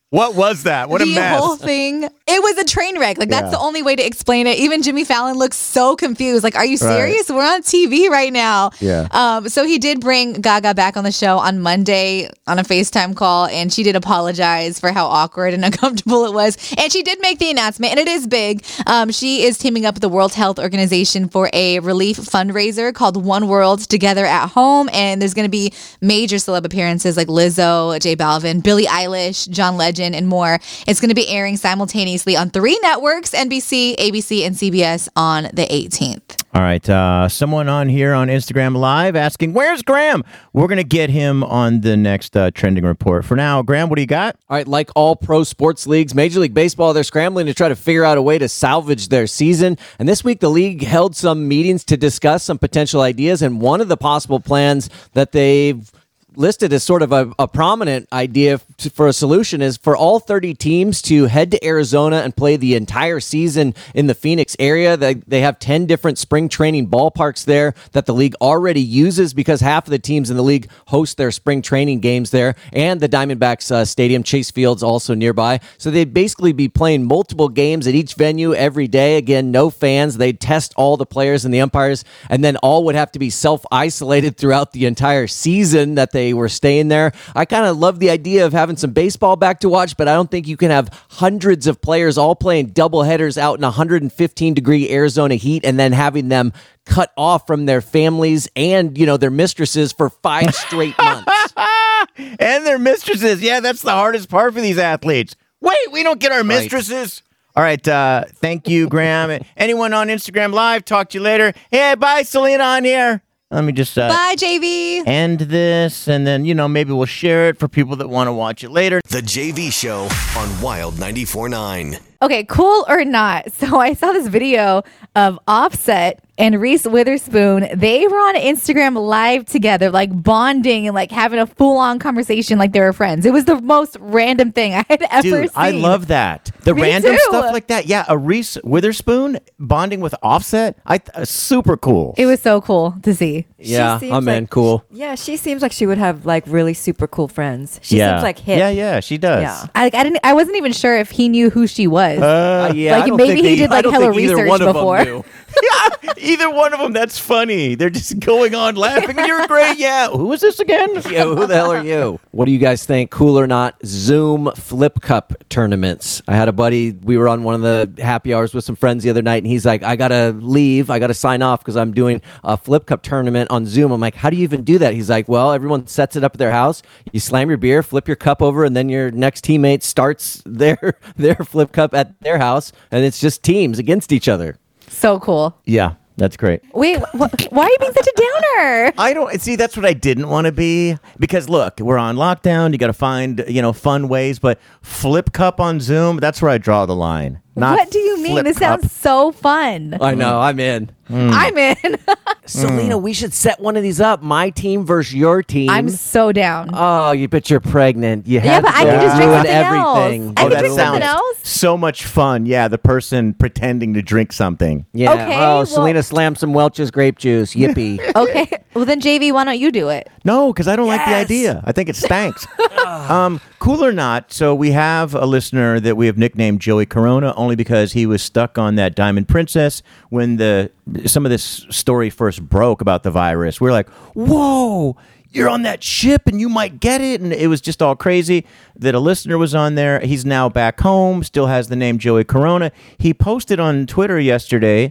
What was that? What a the mess. whole thing, it was a train wreck. Like, that's the only way to explain it. Even Jimmy Fallon looks so confused. Like, are you serious? We're on TV right now. Yeah. So he did bring Gaga back on the show on Monday on a FaceTime call, and she did apologize for how awkward and uncomfortable it was. And she did make the announcement, and it is big. She is teaming up with the World Health Organization for a relief fundraiser called One World Together at Home. And there's going to be major celeb appearances like Lizzo, J Balvin, Billie Eilish, John Legend, and more. It's going to be airing simultaneously on 3 networks, NBC, ABC, and CBS on the 18th. All right. Someone on here on Instagram Live asking, where's Graham? We're going to get him on the next trending report. For now, Graham, what do you got? All right, like all pro sports leagues, Major League Baseball, they're scrambling to try to figure out a way to salvage their season. And this week, the league held some meetings to discuss some potential ideas. And one of the possible plans that they've listed as sort of a prominent idea for a solution is for all 30 teams to head to Arizona and play the entire season in the Phoenix area. They have 10 different spring training ballparks there that the league already uses because half of the teams in the league host their spring training games there, and the Diamondbacks stadium, Chase Field's also nearby. So they'd basically be playing multiple games at each venue every day. Again, no fans. They'd test all the players and the umpires, and then all would have to be self-isolated throughout the entire season that they were staying there. I kind of love the idea of having some baseball back to watch, but I don't think you can have hundreds of players all playing double headers out in 115-degree Arizona heat and then having them cut off from their families and, their mistresses for 5 straight months. And their mistresses. Yeah, that's the hardest part for these athletes. Wait, we don't get our mistresses? All right. Thank you, Graham. Anyone on Instagram Live, talk to you later. Hey, bye, Selena on here. Let me just bye, JV. End this, and then, maybe we'll share it for people that want to watch it later. The JV Show on Wild 94.9. Okay, cool or not? So I saw this video of Offset and Reese Witherspoon. They were on Instagram Live together, like bonding and like having a full-on conversation like they were friends. It was the most random thing I had ever seen. I love that. The Me random too. stuff like that. Yeah, a Reese Witherspoon bonding with Offset. Super cool. It was so cool to see. Yeah, I'm in. Cool. Yeah, she seems like she would have like really super cool friends. She seems like hip. Yeah, she does. Yeah. I wasn't even sure if he knew who she was. Yeah, like maybe he did like hella research before. Yeah, either one of them. That's funny. They're just going on laughing. You're great. Yeah. Who is this again? Yeah, who the hell are you? What do you guys think? Cool or not? Zoom Flip Cup tournaments. I had a buddy. We were on one of the happy hours with some friends the other night, and he's like, I got to leave. I got to sign off because I'm doing a Flip Cup tournament on Zoom. I'm like, how do you even do that? He's like, well, everyone sets it up at their house. You slam your beer, flip your cup over, and then your next teammate starts their Flip Cup at their house, and it's just teams against each other. So cool. Yeah, that's great. Wait, why are you being such a downer? I don't see. That's what I didn't want to be because look, we're on lockdown. You got to find fun ways, but Flip Cup on Zoom. That's where I draw the line. What do you mean? This sounds so fun. I know. I'm in. I'm in. Selena, we should set one of these up. My team versus your team. I'm so down. Oh, you bet you're pregnant. You Yeah, have but to I can just drink ruin something else. everything. I can that drink something sounds else. so much fun. Yeah, the person pretending to drink something. Yeah. Okay, Oh, well- Selena slammed some Welch's grape juice. Yippee. Okay. Well, then, JV, why don't you do it? No, because I don't like the idea. I think it stinks. Cool or not, so we have a listener that we have nicknamed Joey Corona only because he was stuck on that Diamond Princess when some of this story first broke about the virus. We're like, whoa, you're on that ship and you might get it. And it was just all crazy that a listener was on there. He's now back home, still has the name Joey Corona. He posted on Twitter yesterday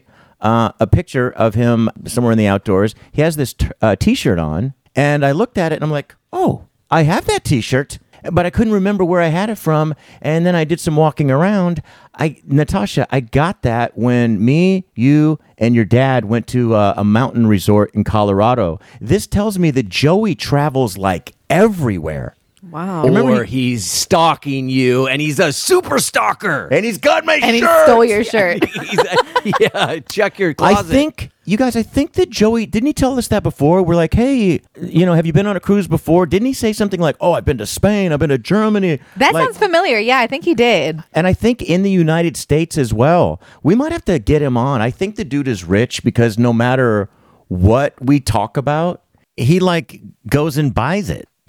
a picture of him somewhere in the outdoors. He has this T-shirt on, and I looked at it and I'm like, oh, I have that T-shirt, but I couldn't remember where I had it from. And then I did some walking around. Natasha, I got that when me, you, and your dad went to a mountain resort in Colorado. This tells me that Joey travels like everywhere. Wow. Or he's stalking you, and he's a super stalker. And he's got my And he shirt. stole your shirt. Yeah, check your closet. I think that Joey, didn't he tell us that before? We're like, hey, have you been on a cruise before? Didn't he say something like, oh, I've been to Spain, I've been to Germany? That Like- sounds familiar. Yeah, I think he did. And I think in the United States as well. We might have to get him on. I think the dude is rich because no matter what we talk about, he goes and buys it.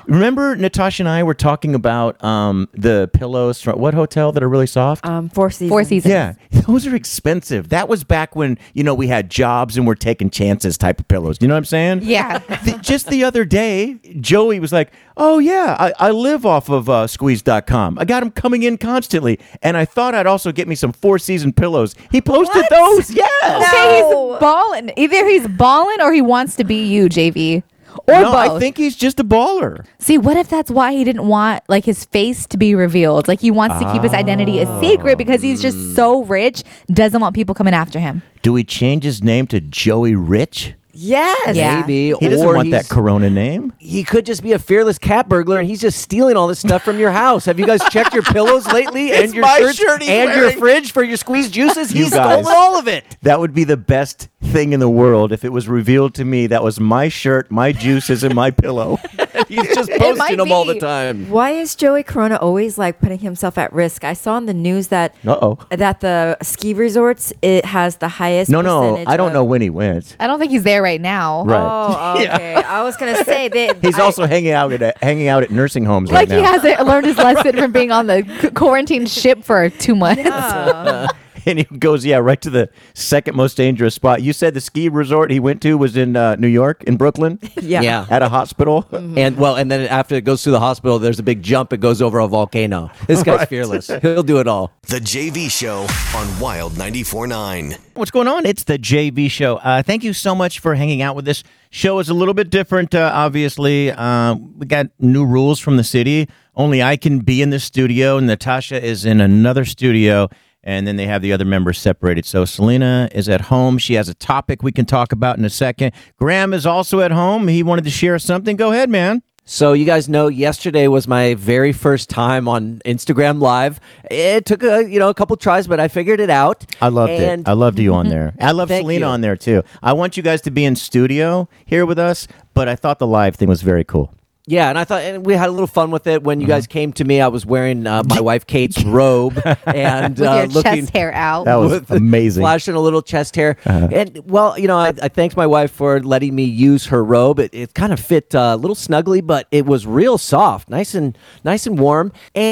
Remember Natasha and I were talking about the pillows from what hotel that are really soft? Four Seasons. Four Seasons. Yeah, those are expensive. That was back when, we had jobs and we're taking chances type of pillows. You know what I'm saying? Yeah. Just the other day, Joey was like, oh, yeah, I live off of squeeze.com. I got them coming in constantly. And I thought I'd also get me some Four Season pillows. He posted those. Yes. Okay, he's balling. Either he's balling or he wants to be you, JV. Or No, both. I think he's just a baller. See, what if that's why he didn't want like his face to be revealed? Like he wants to keep his identity a secret because he's just so rich, doesn't want people coming after him. Do we change his name to Joey Rich? Yes. Yeah. Maybe. He doesn't or want that Corona name. He could just be a fearless cat burglar, and he's just stealing all this stuff from your house. Have you guys checked your pillows lately and your my shirts shirt he's and your wearing. fridge for your squeezed juices? You He's guys. stolen all of it. That would be the best thing in the world if it was revealed to me that was my shirt, my juices, and my pillow. He's just might posting them all the be. time. Why is Joey Corona always like putting himself at risk? I saw in the news that that the ski resorts it has the highest. No, percentage I don't of- know when he went. I don't think he's there right now. Right. Oh, okay. I was gonna say that He's also hanging out at nursing homes Like right he now. hasn't learned his lesson from being on the quarantine ship for 2 months. And he goes, right to the second most dangerous spot. You said the ski resort he went to was in New York, in Brooklyn? Yeah. At a hospital? And then after it goes through the hospital, there's a big jump. It goes over a volcano. This guy's fearless. He'll do it all. The JV Show on Wild 94.9. What's going on? It's the JV Show. Thank you so much for hanging out with us. Show is a little bit different, obviously. We got new rules from the city. Only I can be in the studio, and Natasha is in another studio. And then they have the other members separated. So Selena is at home. She has a topic we can talk about in a second. Graham is also at home. He wanted to share something. Go ahead, man. So you guys know yesterday was my very first time on Instagram Live. It took a couple tries, but I figured it out. I loved it. I loved you on there. I love Thank Selena you. on there, too. I want you guys to be in studio here with us, but I thought the live thing was very cool. Yeah, and I thought and we had a little fun with it. When you guys came to me, I was wearing my wife Kate's robe and With your looking chest hair out. That was amazing. flashing a little chest hair. And I thanked my wife for letting me use her robe. It kind of fit a little snugly, but it was real soft, nice and warm.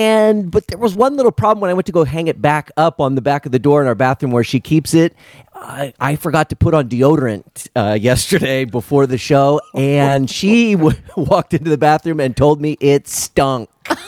But there was one little problem when I went to go hang it back up on the back of the door in our bathroom where she keeps it. I forgot to put on deodorant yesterday before the show, and she walked into the bathroom and told me it stunk.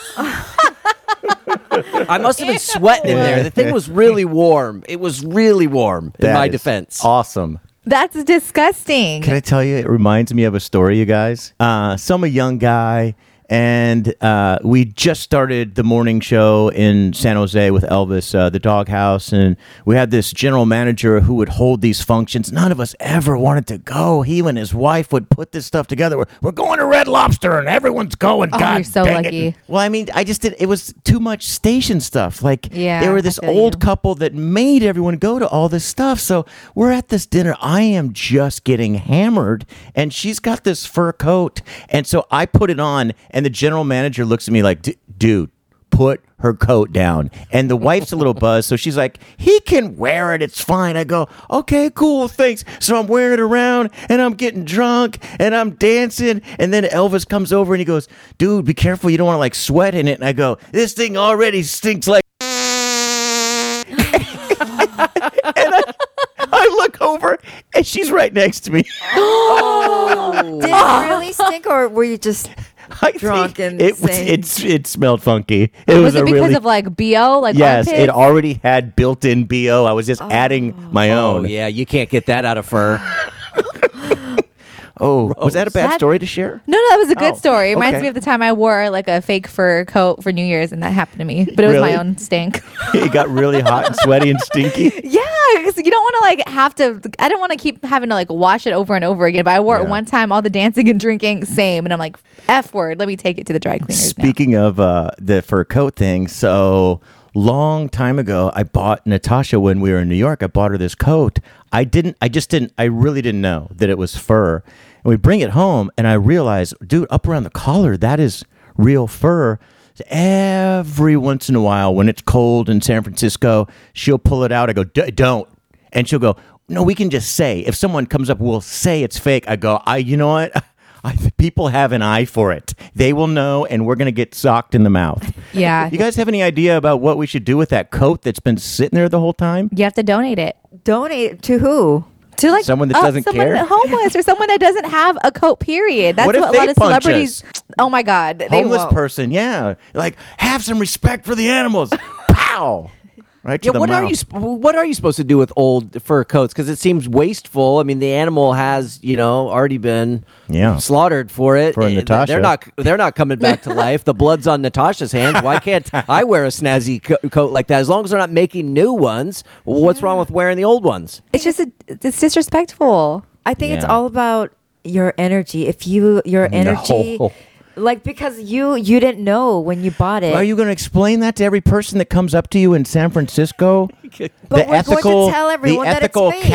I must have been sweating in there. The thing was really warm. It was really warm, in my defense. Awesome. That's disgusting. Can I tell you, it reminds me of a story, you guys. So I'm a young guy, and we just started the morning show in San Jose with Elvis, the Doghouse, and we had this general manager who would hold these functions. None of us ever wanted to go. He and his wife would put this stuff together. We're going to Red Lobster, and everyone's going. Oh, God you're so dang lucky. It. Well, I mean, it was too much station stuff. Like, Yeah, they were I this feel old you. couple that made everyone go to all this stuff. So we're at this dinner. I am just getting hammered, and she's got this fur coat. And so I put it on, and the general manager looks at me like, dude, put her coat down. And the wife's a little buzzed, so she's like, he can wear it, it's fine. I go, okay, cool, thanks. So I'm wearing it around, and I'm getting drunk, and I'm dancing, and then Elvis comes over, and he goes, dude, be careful, you don't want to like sweat in it. And I go, this thing already stinks like I look over, and she's right next to me. Did it really stink, or were you just drunk and it smelled funky. It Was a it because really, of like BO? Like yes, armpits? it already had built-in BO. I was just adding my Oh, own. yeah, you can't get that out of fur. Oh, was that a bad That- story to share? No, that was a good Oh, story. It reminds okay. me of the time I wore like a fake fur coat for New Year's, and that happened to me. But it was Really? my own stink. It got really hot and sweaty and stinky. Yeah, because you don't want to like have to. I didn't want to keep having to like wash it over and over again. But I wore it Yeah. one time, all the dancing and drinking, same, and I'm like, F word. Let me take it to the dry cleaners. Now. Speaking of the fur coat thing, so long time ago, I bought Natasha when we were in New York. I bought her this coat. I really didn't know that it was fur. And we bring it home, and I realize, dude, up around the collar, that is real fur. Every once in a while, when it's cold in San Francisco, she'll pull it out. I go, don't. And she'll go, no, we can just say. If someone comes up, we'll say it's fake. I go, you know what? People have an eye for it. They will know, and we're going to get socked in the mouth. Yeah. You guys have any idea about what we should do with that coat that's been sitting there the whole time? You have to donate it. Donate to who? To like Someone that doesn't someone care? homeless or someone that doesn't have a coat. Period. That's What if what a they lot of punch celebrities. us? Oh my God, they Homeless won't. person, yeah. Like, have some respect for the animals. Pow! Right to Yeah, the what mouth. are you supposed to do with old fur coats? Because it seems wasteful. I mean, the animal has already been slaughtered for it. For Natasha. They're not coming back to life. The blood's on Natasha's hands. Why can't I wear a snazzy coat like that? As long as they're not making new ones, what's wrong with wearing the old ones? It's just it's disrespectful. I think it's Yeah. all about your energy. If your energy, No. like because you didn't know when you bought it. Are you going to explain that to every person that comes up to you in San Francisco? But we're going to tell everyone the that it's ethical fake.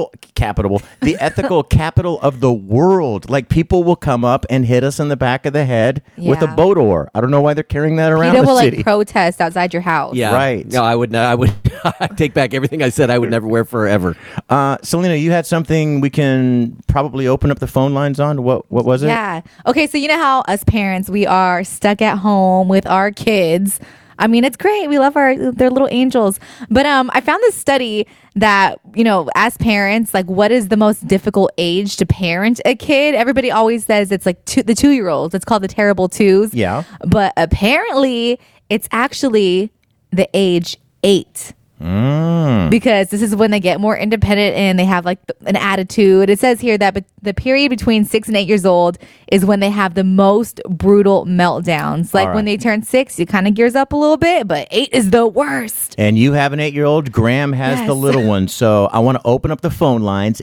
the ethical capital of the world. Like people will come up and hit us in the back of the head with a Yeah. boat oar. I don't know why they're carrying that around PETA the will city. like protest outside your house. Yeah, Right. No, I would. I take back everything I said. I would never wear forever. Selena, you had something we can probably open up the phone lines on. What was it? Yeah. Okay, so you know how us parents, we are stuck at home with our kids. I mean, it's great. We love they're little angels. But I found this study that, as parents, like what is the most difficult age to parent a kid? Everybody always says it's like the 2-year-olds. It's called the terrible twos. Yeah. But apparently it's actually the age 8. Because this is when they get more independent and they have like an attitude. It says here that the period between 6 and 8 years old is when they have the most brutal meltdowns. Like All right. when they turn 6, it kind of gears up a little bit, but 8 is the worst. And you have an 8-year-old. Graham has the Yes. little one. So I want to open up the phone lines,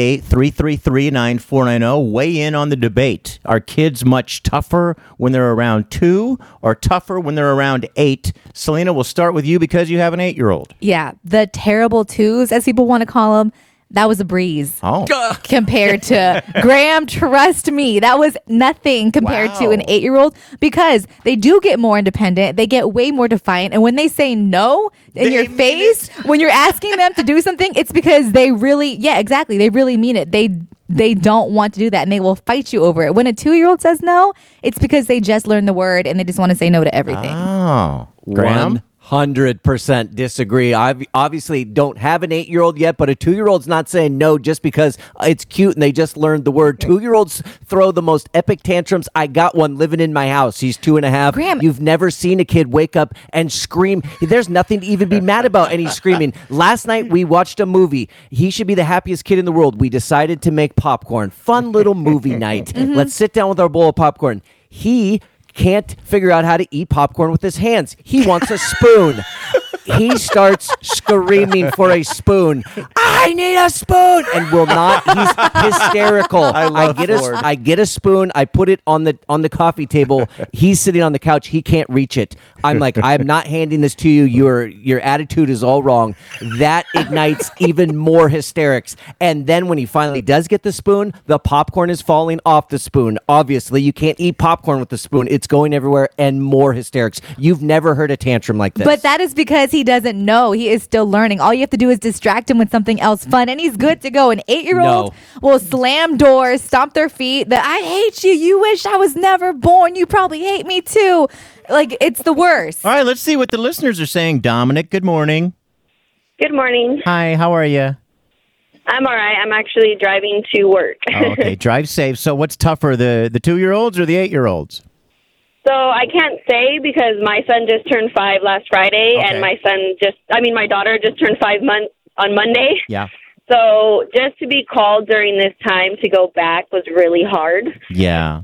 888-333-9490. Weigh in on the debate. Are kids much tougher when they're around 2 or tougher when they're around 8? Selena, we'll start with you because you have an 8-year-old. Yeah, the terrible twos, as people want to call them, that was a breeze. Oh. Compared to Graham, trust me, that was nothing compared to an 8-year-old because they do get more independent. They get way more defiant. And when they say no in your face, when you're asking them to do something, it's because they really, exactly. They really mean it. They don't want to do that and they will fight you over it. When a 2-year-old says no, it's because they just learned the word and they just want to say no to everything. Oh. Graham? 100% disagree. I obviously don't have an 8-year-old yet, but a 2-year-old's not saying no just because it's cute and they just learned the word. 2-year-olds throw the most epic tantrums. I got one living in my house. He's 2.5. Graham. You've never seen a kid wake up and scream. There's nothing to even be mad about, and he's screaming. Last night we watched a movie. He should be the happiest kid in the world. We decided to make popcorn. Fun little movie night. Let's sit down with our bowl of popcorn. He can't figure out how to eat popcorn with his hands. He wants a spoon. He starts screaming for a spoon. I need a spoon, and will not. He's hysterical. I get a spoon. I put it on the coffee table. He's sitting on the couch. He can't reach it. I'm like, I'm not handing this to you. Your attitude is all wrong. That ignites even more hysterics. And then when he finally does get the spoon, the popcorn is falling off the spoon. Obviously, you can't eat popcorn with the spoon. It's going everywhere, and more hysterics. You've never heard a tantrum like this. But that is because he doesn't know. He is still learning. All you have to do is distract him with something else fun, and he's good to go. An 8-year-old will slam doors, stomp their feet. That I hate you. You wish I was never born. You probably hate me too. Like, it's the worst. All right, let's see what the listeners are saying. Dominic, good morning. Good morning. Hi, how are you? I'm all right. I'm actually driving to work. Oh, okay, drive safe. So what's tougher, the 2-year-olds or the 8-year-olds? So I can't say because my son just turned 5 last Friday, and my daughter just turned 5 months on Monday. Yeah. So just to be called during this time to go back was really hard. Yeah.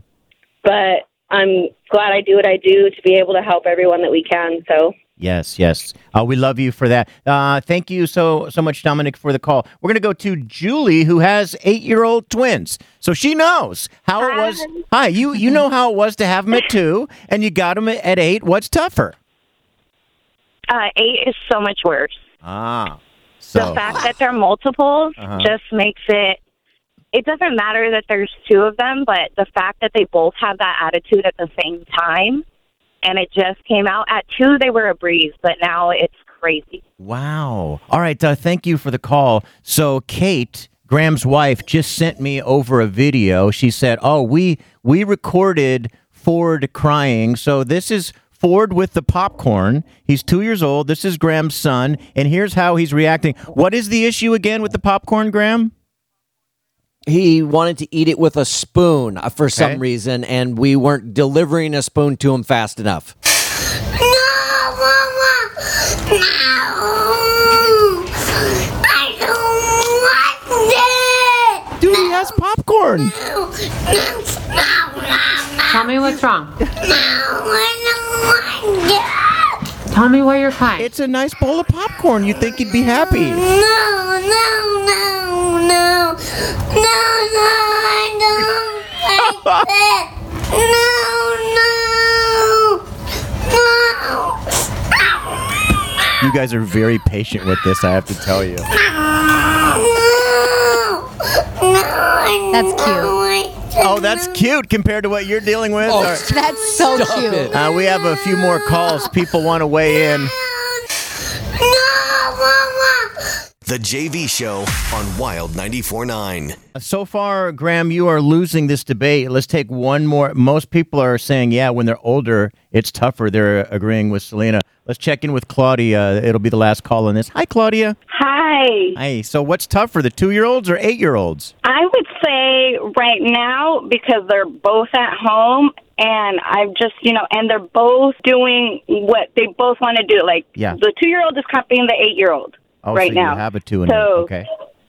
But I'm glad I do what I do to be able to help everyone that we can. So Yes. We love you for that. Thank you so much, Dominic, for the call. We're going to go to Julie, who has 8-year-old twins. So she knows how it was. Hi, you know how it was to have them at 2, and you got them at 8. What's tougher? 8 is so much worse. So The fact that they're multiples just makes it doesn't matter that there's 2 of them, but the fact that they both have that attitude at the same time, and it just came out. At 2, they were a breeze, but now it's crazy. Wow. All right. Thank you for the call. So Kate Graham's wife just sent me over a video. She said, "Oh, we recorded Ford crying. So this is Ford with the popcorn. He's 2 years old. This is Graham's son, and here's how he's reacting." What is the issue again with the popcorn, Graham? He wanted to eat it with a spoon for some reason, and we weren't delivering a spoon to him fast enough. No, Mama. No. I don't want it. Dude, he has popcorn. No. Tell me what's wrong. No, I don't want it. Tell me why you're crying. It's a nice bowl of popcorn. You'd think he'd be happy. No, I don't like it. No. You guys are very patient with this, I have to tell you. That's cute. Oh, that's cute compared to what you're dealing with. Oh, All right. That's so cute. We have a few more calls. People want to weigh in. The JV Show on Wild 94.9. So far, Graham, you are losing this debate. Let's take one more. Most people are saying, yeah, when they're older, it's tougher. They're agreeing with Selena. Let's check in with Claudia. It'll be the last call on this. Hi, Claudia. Hi. Hi. So what's tougher, the 2-year-olds or 8-year-olds? I would say right now, because they're both at home, and I've just, and they're both doing what they both want to do. Like, Yeah. the 2-year-old is copying the 8-year-old right so now. You have a 2 and So, 8. Okay.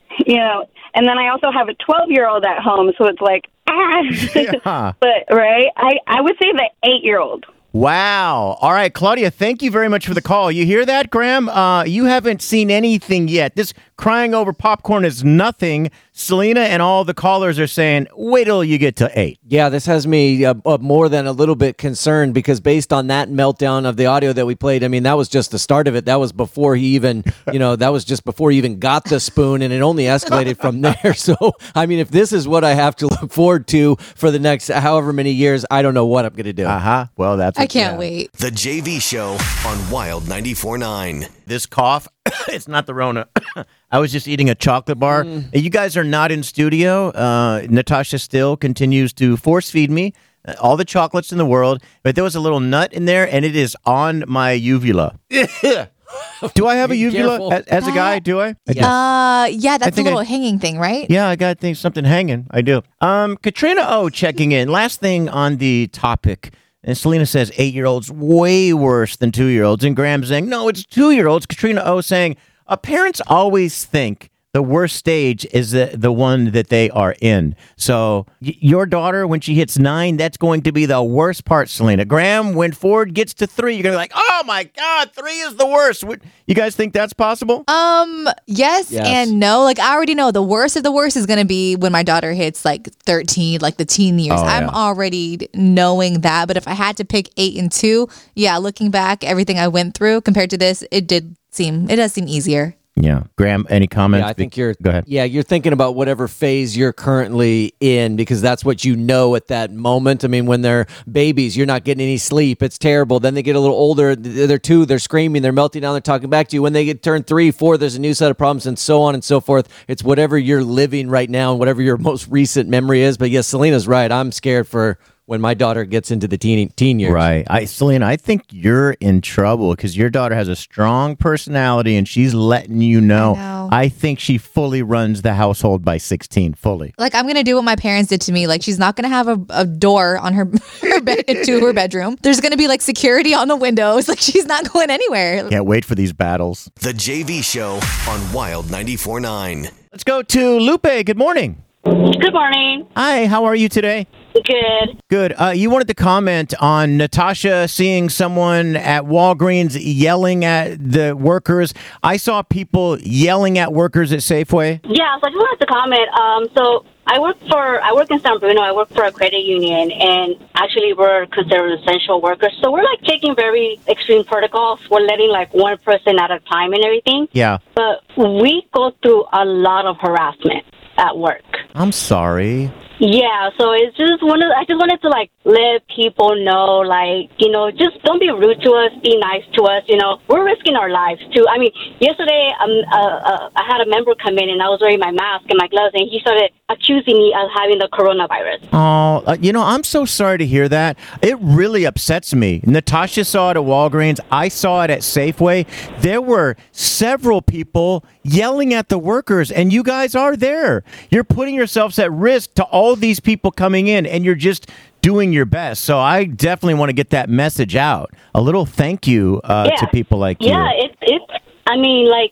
And then I also have a 12-year-old at home, so it's like, Yeah. But, right, I would say the 8-year-old. Wow. All right, Claudia, thank you very much for the call. You hear that, Graham? You haven't seen anything yet. This crying over popcorn is nothing. Selena and all the callers are saying, wait till you get to 8. Yeah, this has me more than a little bit concerned because based on that meltdown of the audio that we played, I mean, that was just the start of it. That was before he even, that was just before he even got the spoon, and it only escalated from there. So, I mean, if this is what I have to look forward to for the next however many years, I don't know what I'm going to do. Uh-huh. Well, that's I can't wait. The JV Show on Wild 94.9. This cough, it's not the Rona. I was just eating a chocolate bar. You guys are not in studio. Natasha still continues to force feed me all the chocolates in the world, but there was a little nut in there, and it is on my uvula. Do I have a uvula as a guy? Do I? Yeah, that's a little hanging thing, right? Yeah, I got something hanging. I do. Katrina O checking in. Last thing on the topic. And Selena says 8-year-olds way worse than 2-year-olds. And Graham saying, no, it's 2-year-olds. Katrina O saying, parents always think the worst stage is the one that they are in. So your daughter, when she hits 9, that's going to be the worst part, Selena. Graham, when Ford gets to 3, you're going to be like, oh my God, 3 is the worst. You guys think that's possible? Yes and no. Like, I already know the worst of the worst is going to be when my daughter hits like 13, like the teen years. I'm already knowing that. But if I had to pick 8 and 2, looking back, everything I went through compared to this, it does seem easier. Yeah. Graham, any comments? Yeah, I think go ahead. Yeah, you're thinking about whatever phase you're currently in because that's what you know at that moment. I mean, when they're babies, you're not getting any sleep. It's terrible. Then they get a little older. They're 2, they're screaming, they're melting down, they're talking back to you. When they get turned 3, 4, there's a new set of problems and so on and so forth. It's whatever you're living right now and whatever your most recent memory is. But yes, Selena's right. I'm scared for when my daughter gets into the teen years. Right. Selena, I think you're in trouble because your daughter has a strong personality and she's letting you know. I think she fully runs the household by 16, fully. Like, I'm going to do what my parents did to me. Like, she's not going to have a door on her bed to her bedroom. There's going to be like security on the windows. Like, she's not going anywhere. Can't wait for these battles. The JV Show on Wild 94.9. Let's go to Lupe. Good morning. Good morning. Hi, how are you today? Good. Good. You wanted to comment on Natasha seeing someone at Walgreens yelling at the workers. I saw people yelling at workers at Safeway. Yeah, so I just wanted to comment. So I work in San Bruno. I work for a credit union, and actually we're considered essential workers. So we're like taking very extreme protocols. We're letting like one person at a time and everything. Yeah. But we go through a lot of harassment at work. I'm sorry. Yeah, so it's just I just wanted to like let people know, like, just don't be rude to us, be nice to us. We're risking our lives too. I mean, yesterday I had a member come in and I was wearing my mask and my gloves, and he started accusing me of having the coronavirus. Oh, I'm so sorry to hear that. It really upsets me. Natasha saw it at Walgreens. I saw it at Safeway. There were several people yelling at the workers, and you guys are there. You're putting yourselves at risk to all these people coming in, and you're just doing your best. So I definitely want to get that message out. A little thank you to people like you. Yeah, I mean, like,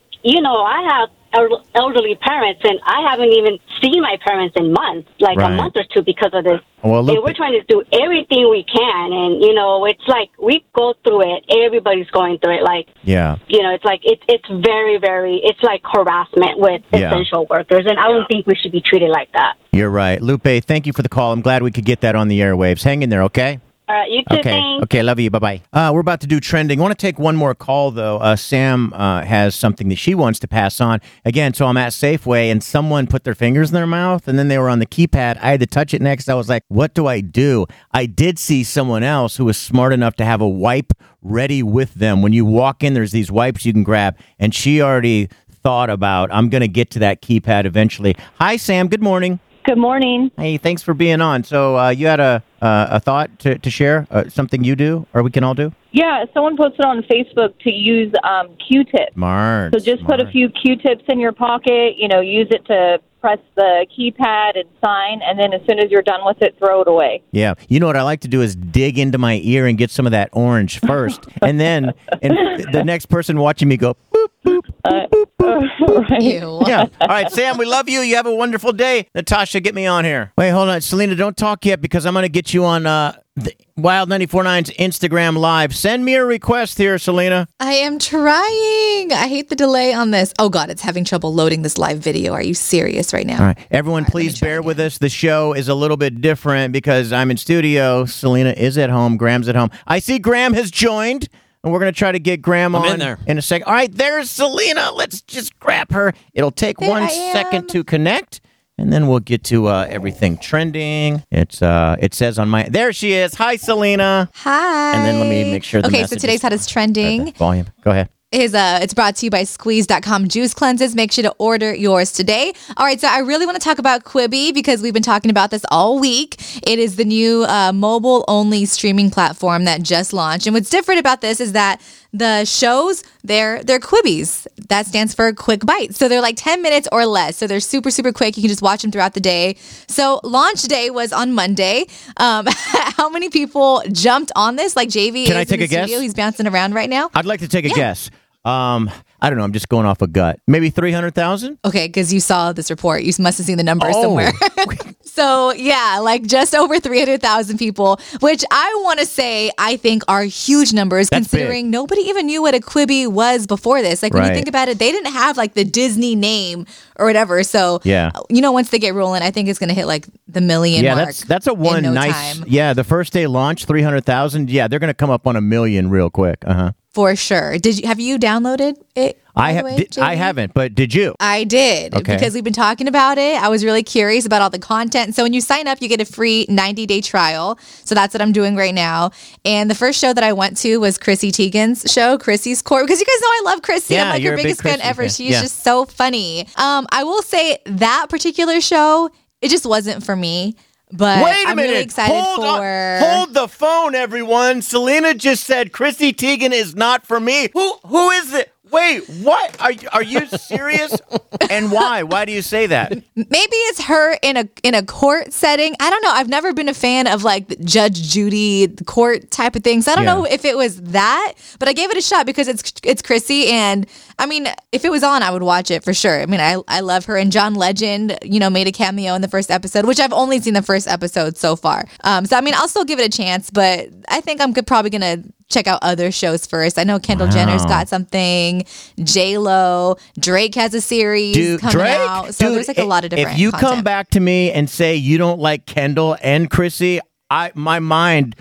I have elderly parents, and I haven't even seen my parents in months, like a month or two, because of this. Well, look, and we're trying to do everything we can, and it's like we go through it. Everybody's going through it. Like, yeah, it's like it's very, very. It's like harassment with essential workers, and I don't think we should be treated like that. You're right, Lupe. Thank you for the call. I'm glad we could get that on the airwaves. Hang in there, okay? All right, you too. Thanks. Okay, love you. Bye-bye. We're about to do trending. I want to take one more call, though. Sam has something that she wants to pass on. Again, so I'm at Safeway, and someone put their fingers in their mouth, and then they were on the keypad. I had to touch it next. I was like, what do I do? I did see someone else who was smart enough to have a wipe ready with them. When you walk in, there's these wipes you can grab, and she already thought about, I'm going to get to that keypad eventually. Hi, Sam. Good morning. Good morning. Hey, thanks for being on. So you had a thought to share, something you do or we can all do? Yeah, someone posted on Facebook to use Q-tips. Smart. So just put a few Q-tips in your pocket, use it to press the keypad and sign, and then as soon as you're done with it, throw it away. Yeah. You know what I like to do is dig into my ear and get some of that orange first, and then the next person watching me go, boop, boop, boop, boop, boop. Right. Ew. Yeah. All right, Sam, we love you. You have a wonderful day. Natasha, get me on here. Wait, hold on. Selena, don't talk yet because I'm going to get you on the Wild 94.9's Instagram Live. Send me a request here, Selena. I am trying. I hate the delay on this. Oh, God, it's having trouble loading this live video. Are you serious right now? All right. Everyone, please bear with us. The show is a little bit different because I'm in studio. Selena is at home. Graham's at home. I see Graham has joined. And we're going to try to get Graham on in a second. All right, there's Selena. Let's just grab her. It'll take 1 second to connect, and then we'll get to everything trending. It says on my... There she is. Hi, Selena. Hi. And then let me make sure the Okay, message so today's hottest trending. Volume. Go ahead. It's brought to you by Squeeze.com Juice Cleanses. Make sure to order yours today. All right, so I really want to talk about Quibi because we've been talking about this all week. It is the new mobile-only streaming platform that just launched. And what's different about this is that the shows, they're Quibis. That stands for quick bites. So they're like 10 minutes or less. So they're super, super quick. You can just watch them throughout the day. So launch day was on Monday. How many people jumped on this? Like JV Can is I take in a the guess? studio. He's bouncing around right now. I'd like to take a guess. I don't know. I'm just going off a gut. Maybe 300,000? Okay, because you saw this report. You must have seen the numbers somewhere. So, yeah, like just over 300,000 people, which I want to say I think are huge numbers. That's considering big. Nobody even knew what a Quibi was before this. Like, when you think about it, they didn't have like the Disney name or whatever. So, once they get rolling, I think it's going to hit like the million mark. That's a one in no nice. time. Yeah, the first day launch, 300,000. Yeah, they're going to come up on 1 million real quick. For sure. Have you downloaded it? I haven't, but did you? I did because we've been talking about it. I was really curious about all the content. So when you sign up, you get a free 90-day trial. So that's what I'm doing right now. And the first show that I went to was Chrissy Teigen's show, Chrissy's Court, because you guys know I love Chrissy. Yeah, I'm like you're her a big biggest fan Chrissy ever. fan. She's Yeah. just so funny. I will say that particular show, it just wasn't for me. But Wait a I'm minute. really excited Hold the phone, everyone. Selena just said Chrissy Teigen is not for me. Who is it? Wait, what? Are you serious? And why? Why do you say that? Maybe it's her in a court setting. I don't know. I've never been a fan of like Judge Judy court type of things. I don't know if it was that, but I gave it a shot because it's Chrissy, and I mean, if it was on, I would watch it for sure. I mean, I love her, and John Legend, made a cameo in the first episode, which I've only seen the first episode so far. So I mean, I'll still give it a chance, but I think I'm probably gonna check out other shows first. I know Kendall Jenner's got something. J-Lo, Drake has a series coming out. So there's like a lot of different If you content. come back to me and say you don't like Kendall and Chrissy, my mind,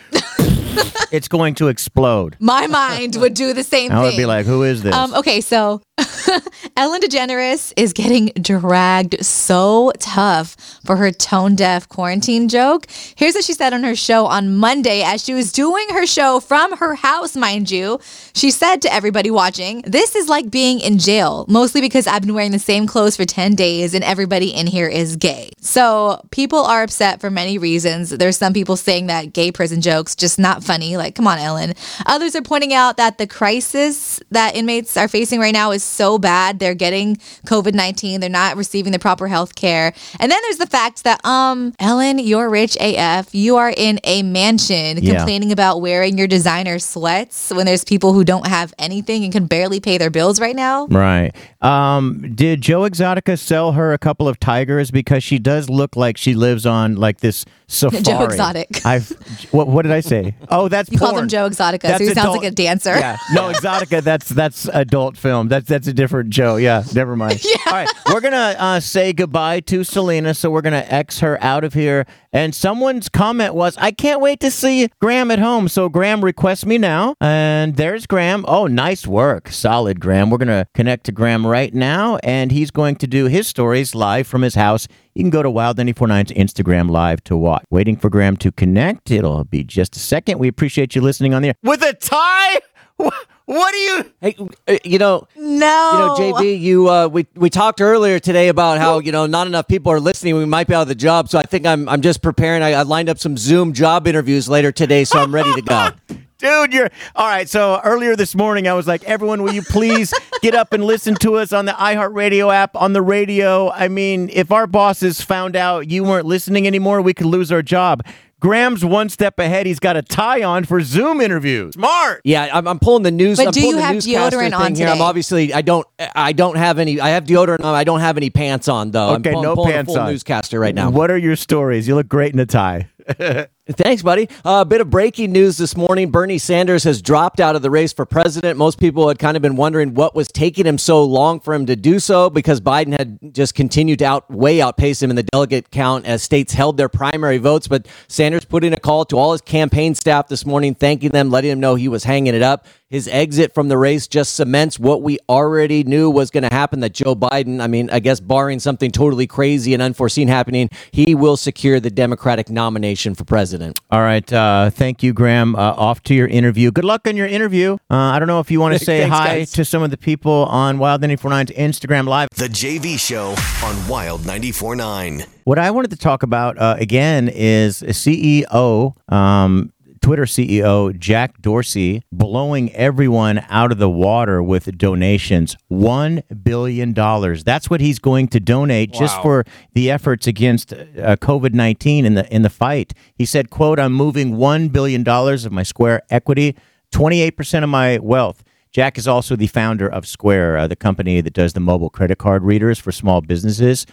it's going to explode. My mind would do the same thing. I would be like, who is this? Okay, so Ellen DeGeneres is getting dragged so tough for her tone-deaf quarantine joke. Here's what she said on her show on Monday as she was doing her show from her house, mind you. She said to everybody watching, "This is like being in jail, mostly because I've been wearing the same clothes for 10 days and everybody in here is gay." So people are upset for many reasons. There's some people saying that gay prison jokes just not funny. Like, come on, Ellen. Others are pointing out that the crisis that inmates are facing right now is so bad. They're getting COVID-19. They're not receiving the proper health care. And then there's the fact that, Ellen, you're rich AF. You are in a mansion complaining about wearing your designer sweats when there's people who don't have anything and can barely pay their bills right now. Right. Did Joe Exotica sell her a couple of tigers? Because she does look like she lives on like this safari. Joe Exotic. What did I say? Oh, that's You porn. call them Joe Exotica, That's so he sounds adult- like a dancer. Yeah. No, Exotica, that's adult film. That's a different Joe. Yeah, never mind. All right, we're going to say goodbye to Selena, so we're going to X her out of here. And someone's comment was, "I can't wait to see Graham at home." So Graham requests me now. And there's Graham. Oh, nice work. Solid, Graham. We're going to connect to Graham right now, and he's going to do his stories live from his house. You can go to Wild 949's Instagram Live to watch. Waiting for Graham to connect. It'll be just a second. We appreciate you listening on the air. With a tie? What do you... Hey, No. JB, we talked earlier today about how, not enough people are listening. We might be out of the job. So I think I'm just preparing. I lined up some Zoom job interviews later today, so I'm ready to go. Dude, you're all right. So earlier this morning, I was like, everyone, will you please get up and listen to us on the iHeartRadio app, on the radio? I mean, if our bosses found out you weren't listening anymore, we could lose our job. Graham's one step ahead. He's got a tie on for Zoom interviews. Smart. Yeah, I'm pulling the news. But I'm do pulling you the have newscaster deodorant thing on here. today? I'm obviously I don't have any. I have deodorant on. I don't have any pants on though. Okay, I'm no pulling pants a full on. newscaster right now. What are your stories? You look great in a tie. Thanks, buddy. A bit of breaking news this morning. Bernie Sanders has dropped out of the race for president. Most people had kind of been wondering what was taking him so long for him to do so, because Biden had just continued to outpace him in the delegate count as states held their primary votes. But Sanders put in a call to all his campaign staff this morning, thanking them, letting them know he was hanging it up. His exit from the race just cements what we already knew was going to happen, that Joe Biden, I guess barring something totally crazy and unforeseen happening, he will secure the Democratic nomination for president. All right. Thank you, Graham. Off to your interview. Good luck on your interview. I don't know if you want to say Thanks, hi guys. to some of the people on Wild 949's Instagram Live. The JV Show on Wild 94.9. What I wanted to talk about again is CEO, Twitter CEO Jack Dorsey blowing everyone out of the water with donations. $1 billion. That's what he's going to donate just for the efforts against COVID-19 in the fight. He said, quote, "I'm moving $1 billion of my Square equity, 28% of my wealth." Jack is also the founder of Square, the company that does the mobile credit card readers for small businesses.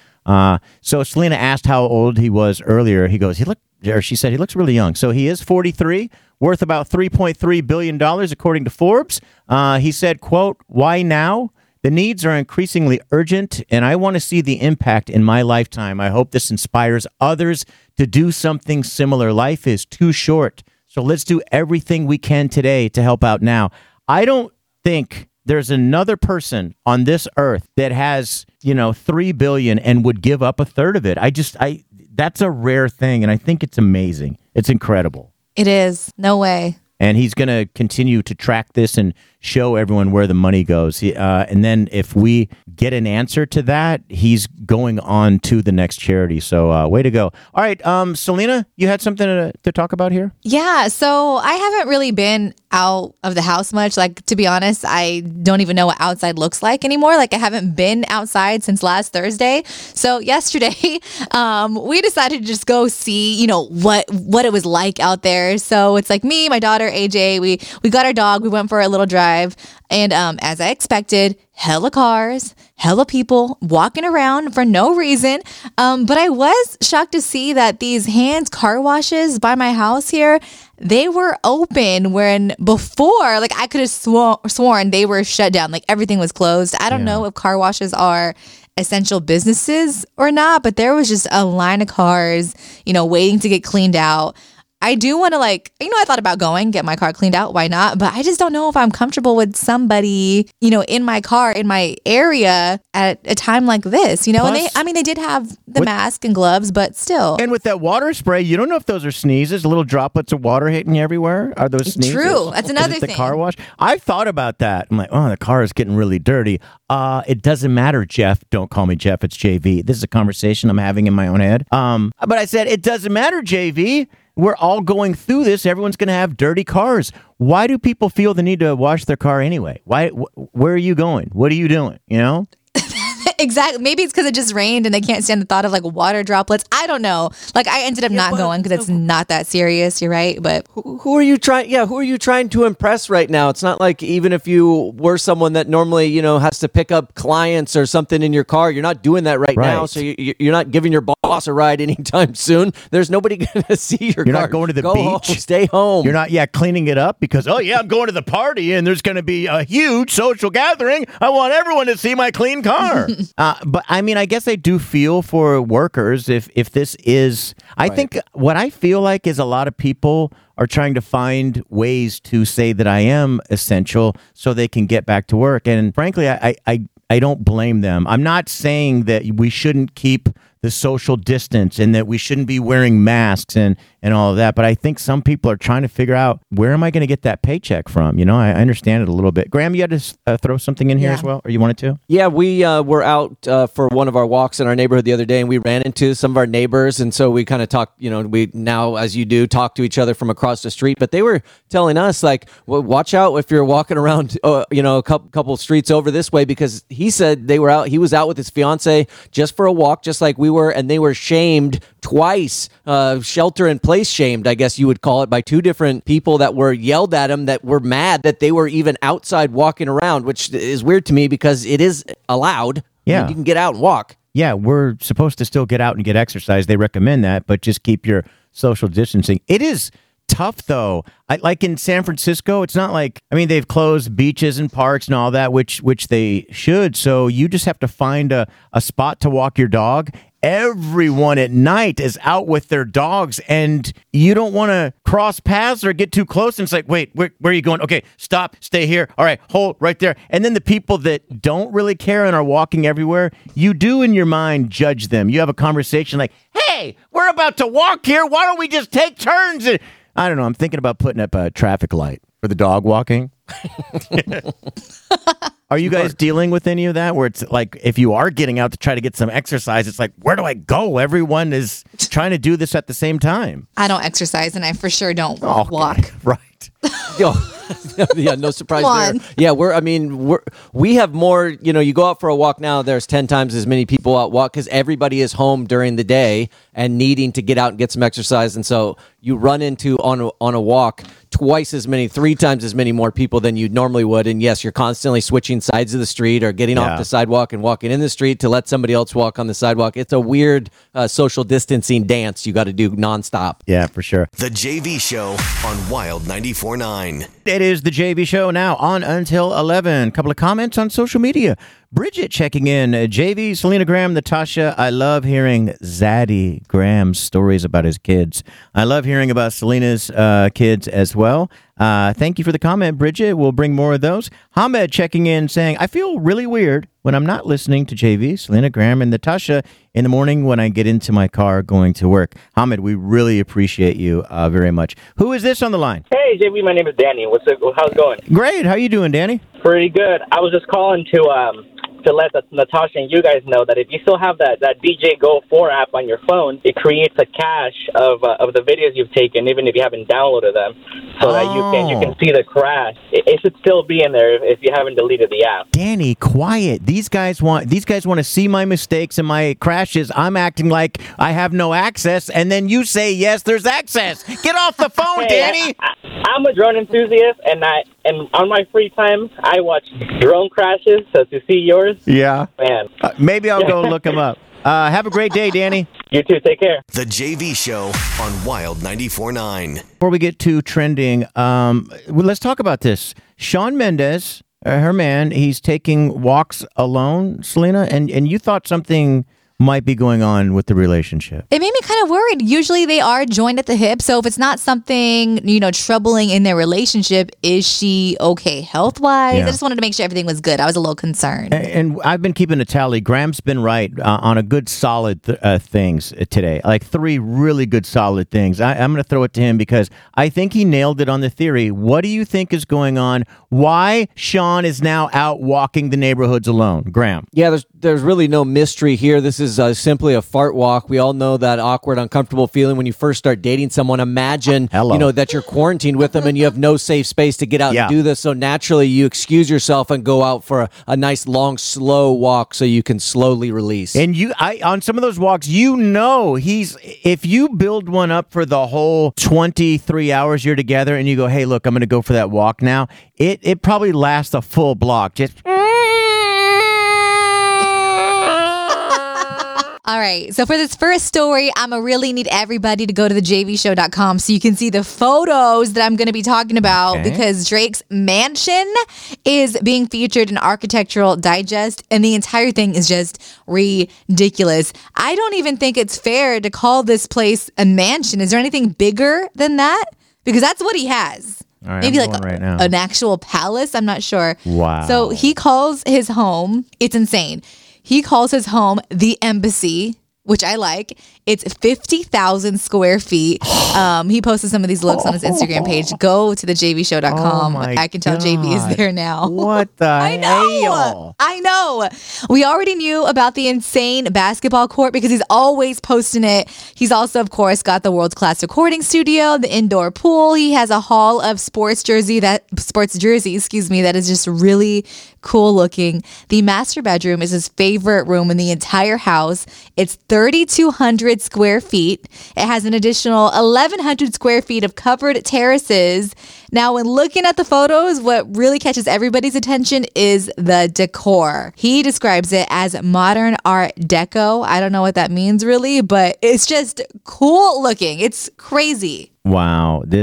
So Selena asked how old he was earlier. He goes, she said he looks really young. So he is 43, worth about $3.3 billion, according to Forbes. He said, quote, "Why now? The needs are increasingly urgent, and I want to see the impact in my lifetime. I hope this inspires others to do something similar. Life is too short, so let's do everything we can today to help out now." I don't think there's another person on this earth that has, $3 billion and would give up a third of it. That's a rare thing, and I think it's amazing. It's incredible. It is. No way. And he's going to continue to track this and show everyone where the money goes. And then if we get an answer to that, he's going on to the next charity. So way to go. All right, Selena, you had something to talk about here? Yeah, so I haven't really been out of the house much. Like, to be honest, I don't even know what outside looks like anymore. Like, I haven't been outside since last Thursday. So yesterday, we decided to just go see, what it was like out there. So it's like me, my daughter, AJ, we got our dog, we went for a little drive, and as I expected, hella cars, hella people walking around for no reason. But I was shocked to see that these Hands car washes by my house here, they were open when before, like, I could have sworn they were shut down. Like, everything was closed. I don't know if car washes are essential businesses or not, but there was just a line of cars, waiting to get cleaned out. I do want to I thought about get my car cleaned out. Why not? But I just don't know if I'm comfortable with somebody, in my car, in my area at a time like this, Plus, and they did have the mask and gloves, but still. And with that water spray, you don't know if those are sneezes, little droplets of water hitting you everywhere. Are those sneezes? True. That's another Is it thing. The car wash. I've thought about that. I'm like, the car is getting really dirty. It doesn't matter, Jeff. Don't call me Jeff. It's JV. This is a conversation I'm having in my own head. But I said, it doesn't matter, JV. We're all going through this. Everyone's going to have dirty cars. Why do people feel the need to wash their car anyway? Where are you going? What are you doing? Exactly. Maybe it's because it just rained and they can't stand the thought of water droplets. I don't know. I ended up not going because it's not that serious. You're right. But who are you trying? Yeah, who are you trying to impress right now? It's not like even if you were someone that normally has to pick up clients or something in your car, you're not doing that right now. So you're not giving your boss a ride anytime soon. There's nobody going to see your car. You're not going to the beach. Home, stay home. You're not cleaning it up because I'm going to the party and there's going to be a huge social gathering. I want everyone to see my clean car. But I mean, I guess I do feel for workers if this is. I think what I feel like is a lot of people are trying to find ways to say that I am essential so they can get back to work. And frankly, I don't blame them. I'm not saying that we shouldn't keep the social distance and that we shouldn't be wearing masks and all of that. But I think some people are trying to figure out, where am I going to get that paycheck from? I understand it a little bit. Graham, you had to throw something in here as well, or you wanted to? Yeah, we were out for one of our walks in our neighborhood the other day, and we ran into some of our neighbors. And so we kind of talked, we now, as you do, talk to each other from across the street. But they were telling us, watch out if you're walking around, a couple streets over this way, because he said he was out with his fiance just for a walk, just like we were, and they were shamed twice, shelter in place shamed, I guess you would call it, by two different people that were yelled at him, that were mad that they were even outside walking around, which is weird to me because it is allowed. Yeah. You can get out and walk. Yeah, we're supposed to still get out and get exercise. They recommend that, but just keep your social distancing. It is tough, though. Like in San Francisco, it's not they've closed beaches and parks and all that, which they should. So you just have to find a spot to walk your dog. Everyone at night is out with their dogs, and you don't want to cross paths or get too close. And it's like, wait, where are you going? Okay, stop, stay here. All right, hold right there. And then the people that don't really care and are walking everywhere, you do in your mind judge them. You have a conversation like, hey, we're about to walk here. Why don't we just take turns? And I don't know. I'm thinking about putting up a traffic light for the dog walking. Are you guys dealing with any of that where it's like, if you are getting out to try to get some exercise, it's like, where do I go? Everyone is trying to do this at the same time. I don't exercise, and I for sure don't walk. Right. Yeah, no surprise there. Yeah, we have more, you go out for a walk now, there's 10 times as many people out walk because everybody is home during the day and needing to get out and get some exercise. And so you run into on a walk twice as many, 3 times as many more people than you normally would. And yes, you're constantly switching sides of the street or getting off the sidewalk and walking in the street to let somebody else walk on the sidewalk. It's a weird social distancing dance you got to do nonstop. Yeah, for sure. The JV Show on Wild 94.9. It is the JV Show now on until 11. A couple of comments on social media. Bridget checking in. JV, Selena Graham, Natasha. I love hearing Zaddy Graham's stories about his kids. I love hearing about Selena's kids as well. Thank you for the comment, Bridget. We'll bring more of those. Hamed checking in saying, I feel really weird when I'm not listening to JV, Selena Graham, and Natasha in the morning when I get into my car going to work. Hamed, we really appreciate you very much. Who is this on the line? Hey, JV, my name is Danny. How's it going? Great. How you doing, Danny? Pretty good. I was just calling to let Natasha and you guys know that if you still have that DJ Go 4 app on your phone, it creates a cache of the videos you've taken, even if you haven't downloaded them, so that you can see the crash. It should still be in there if you haven't deleted the app. Danny, quiet. These guys want to see my mistakes and my crashes. I'm acting like I have no access, and then you say yes, there's access. Get off the phone, Danny. I'm a drone enthusiast, and on my free time, I watch drone crashes. So to see yours, yeah, man. Maybe I'll go look them up. Have a great day, Danny. You too. Take care. The JV Show on Wild 94.9. Before we get to trending, let's talk about this. Shawn Mendes, her man, he's taking walks alone, Selena, and you thought something might be going on with the relationship. It made me kind of worried. Usually they are joined at the hip. So if it's not something, troubling in their relationship, is she okay health-wise? Yeah. I just wanted to make sure everything was good. I was a little concerned. And I've been keeping a tally. Graham's been right on a good solid things today. Like 3 really good solid things. I'm going to throw it to him because I think he nailed it on the theory. What do you think is going on? Why Sean is now out walking the neighborhoods alone? Graham. Yeah, there's really no mystery here. This is simply a fart walk. We all know that awkward, uncomfortable feeling when you first start dating someone. Imagine, that you're quarantined with them and you have no safe space to get out and do this. So naturally, you excuse yourself and go out for a nice, long, slow walk so you can slowly release. And on some of those walks, if you build one up for the whole 23 hours you're together and you go, hey, look, I'm going to go for that walk now, it probably lasts a full block. Just... All right. So for this first story, I'm going to really need everybody to go to thejvshow.com so you can see the photos that I'm going to be talking about because Drake's mansion is being featured in Architectural Digest and the entire thing is just ridiculous. I don't even think it's fair to call this place a mansion. Is there anything bigger than that? Because that's what he has. All right, maybe I'm like going right now. an actual palace. I'm not sure. Wow. So he calls his home, it's insane. He calls his home the Embassy, which I like. It's 50,000 square feet. He posted some of these looks on his Instagram page. Go to thejvshow.com. I can tell JV is there now. What the hell? I know. We already knew about the insane basketball court because he's always posting it. He's also, of course, got the world's class recording studio, the indoor pool. He has a hall of sports jersey that is just really cool looking. The master bedroom is his favorite room in the entire house. It's 3,200 square feet. It has an additional 1,100 square feet of covered terraces. Now, when looking at the photos, what really catches everybody's attention is the decor. He describes it as modern art deco. I don't know what that means really, but it's just cool looking. It's crazy. Wow. Go to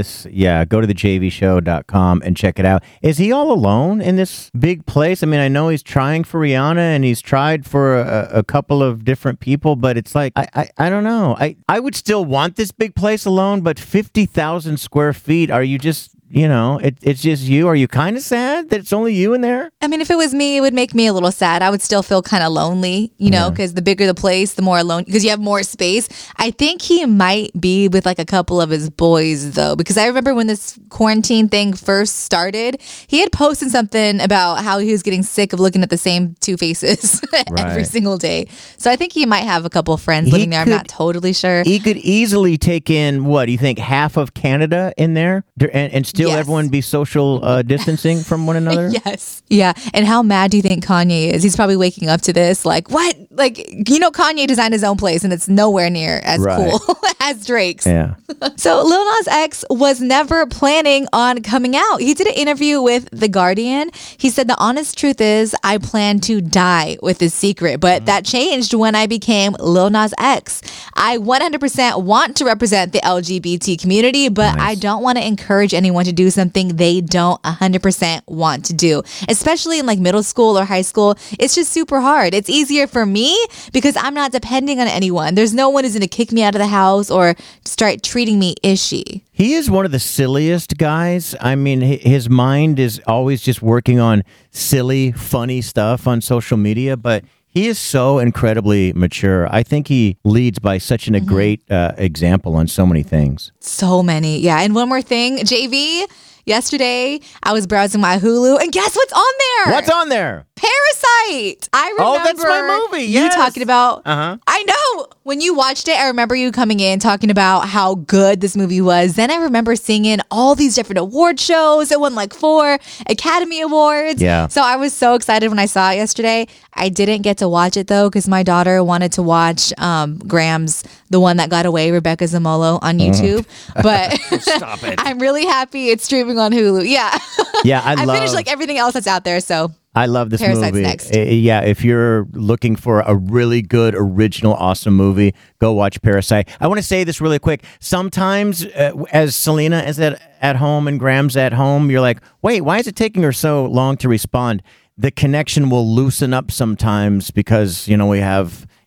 thejvshow.com and check it out. Is he all alone in this big place? I mean, I know he's trying for Rihanna and he's tried for a couple of different people, but it's like, I don't know. I would still want this big place alone, but 50,000 square feet, are you just... it's just you. Are you kind of sad that it's only you in there? I mean, if it was me, it would make me a little sad. I would still feel kind of lonely, because the bigger the place, the more alone, because you have more space. I think he might be with like a couple of his boys though, because I remember when this quarantine thing first started, he had posted something about how he was getting sick of looking at the same 2 faces every single day. So I think he might have a couple of friends living there. I'm not totally sure. He could easily take in, what do you think, half of Canada in there and still everyone be social distancing from one another? Yes. Yeah. And how mad do you think Kanye is? He's probably waking up to this like, what? Like, Kanye designed his own place and it's nowhere near as cool as Drake's. Yeah. So Lil Nas X was never planning on coming out. He did an interview with The Guardian. He said, the honest truth is I plan to die with this secret, but that changed when I became Lil Nas X. I 100% want to represent the LGBT community, but I don't want to encourage anyone to do something they don't 100% want to do, especially in like middle school or high school. It's just super hard. It's easier for me because I'm not depending on anyone. There's no one who's going to kick me out of the house or start treating me ishy. He is one of the silliest guys. I mean, his mind is always just working on silly, funny stuff on social media, but he is so incredibly mature. I think he leads by such a great example on so many things. So many. Yeah. And one more thing, JV, yesterday I was browsing my Hulu and guess what's on there? What's on there? Parasite. I remember that's my movie. You Yes. talking about. I know. When you watched it, I remember you coming in talking about how good this movie was. Then I remember seeing in all these different award shows. It won like 4 Academy Awards. Yeah. So I was so excited when I saw it yesterday. I didn't get to watch it though because my daughter wanted to watch Graham's The One That Got Away, Rebecca Zamolo on YouTube. But Stop it. I'm really happy it's streaming on Hulu. Yeah. Yeah, I finished like everything else that's out there. So I love this Parasite's movie. next. Yeah, if you're looking for a really good, original, awesome movie, go watch Parasite. I want to say this really quick. Sometimes, as Selena is at home and Graham's at home, you're like, wait, why is it taking her so long to respond? The connection will loosen up sometimes because, we have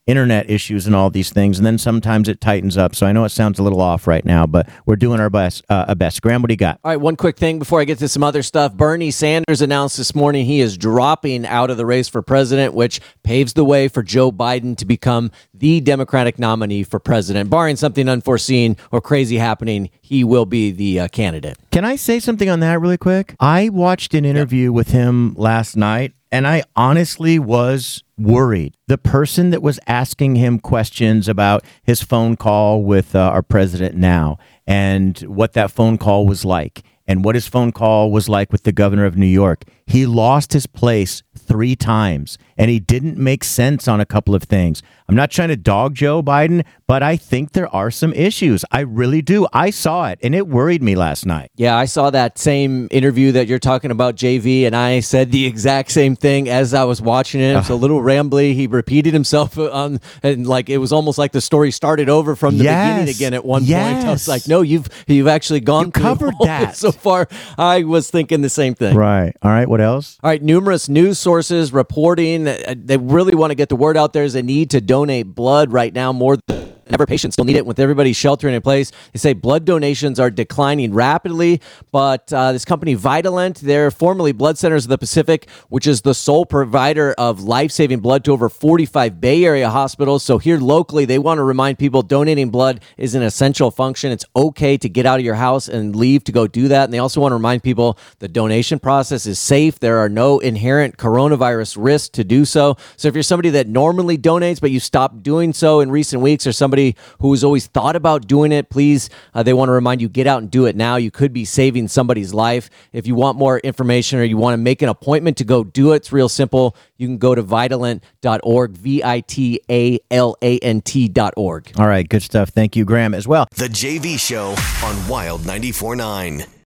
internet issues and all these things, and then sometimes it tightens up. So I know it sounds a little off right now, but we're doing our best. Graham, what do you got? All right, one quick thing before I get to some other stuff. Bernie Sanders announced this morning he is dropping out of the race for president, which paves the way for Joe Biden to become the Democratic nominee for president. Barring something unforeseen or crazy happening, he will be the candidate. Can I say something on that really quick? I watched an interview with him last night, and I honestly was worried. The person that was asking him questions about his phone call with our president now and what that phone call was like and what his phone call was like with the governor of New York, he lost his place 3 times, and he didn't make sense on a couple of things. I'm not trying to dog Joe Biden, but I think there are some issues. I really do. I saw it, and it worried me last night. Yeah, I saw that same interview that you're talking about, JV, and I said the exact same thing as I was watching it. It was a little rambly. He repeated himself and like it was almost like the story started over from the beginning again at one point. I was like, no, you've actually gone through covered that so far. I was thinking the same thing. Right. All right. What else? All right. Numerous news sources reporting that they really want to get the word out. There's a need to donate blood right now more than ever. Patients still need it with everybody sheltering in place. They say blood donations are declining rapidly, but this company Vitalent, they're formerly Blood Centers of the Pacific, which is the sole provider of life-saving blood to over 45 Bay Area hospitals. So here locally, they want to remind people donating blood is an essential function. It's okay to get out of your house and leave to go do that. And they also want to remind people the donation process is safe. There are no inherent coronavirus risks to do so. So if you're somebody that normally donates, but you stopped doing so in recent weeks, or somebody who has always thought about doing it, please, they want to remind you, get out and do it now. You could be saving somebody's life. If you want more information or you want to make an appointment to go do it, it's real simple. You can go to Vitalant.org, Vitalant.org. All right, good stuff. Thank you, Graham, as well. The JV Show on Wild 94.9.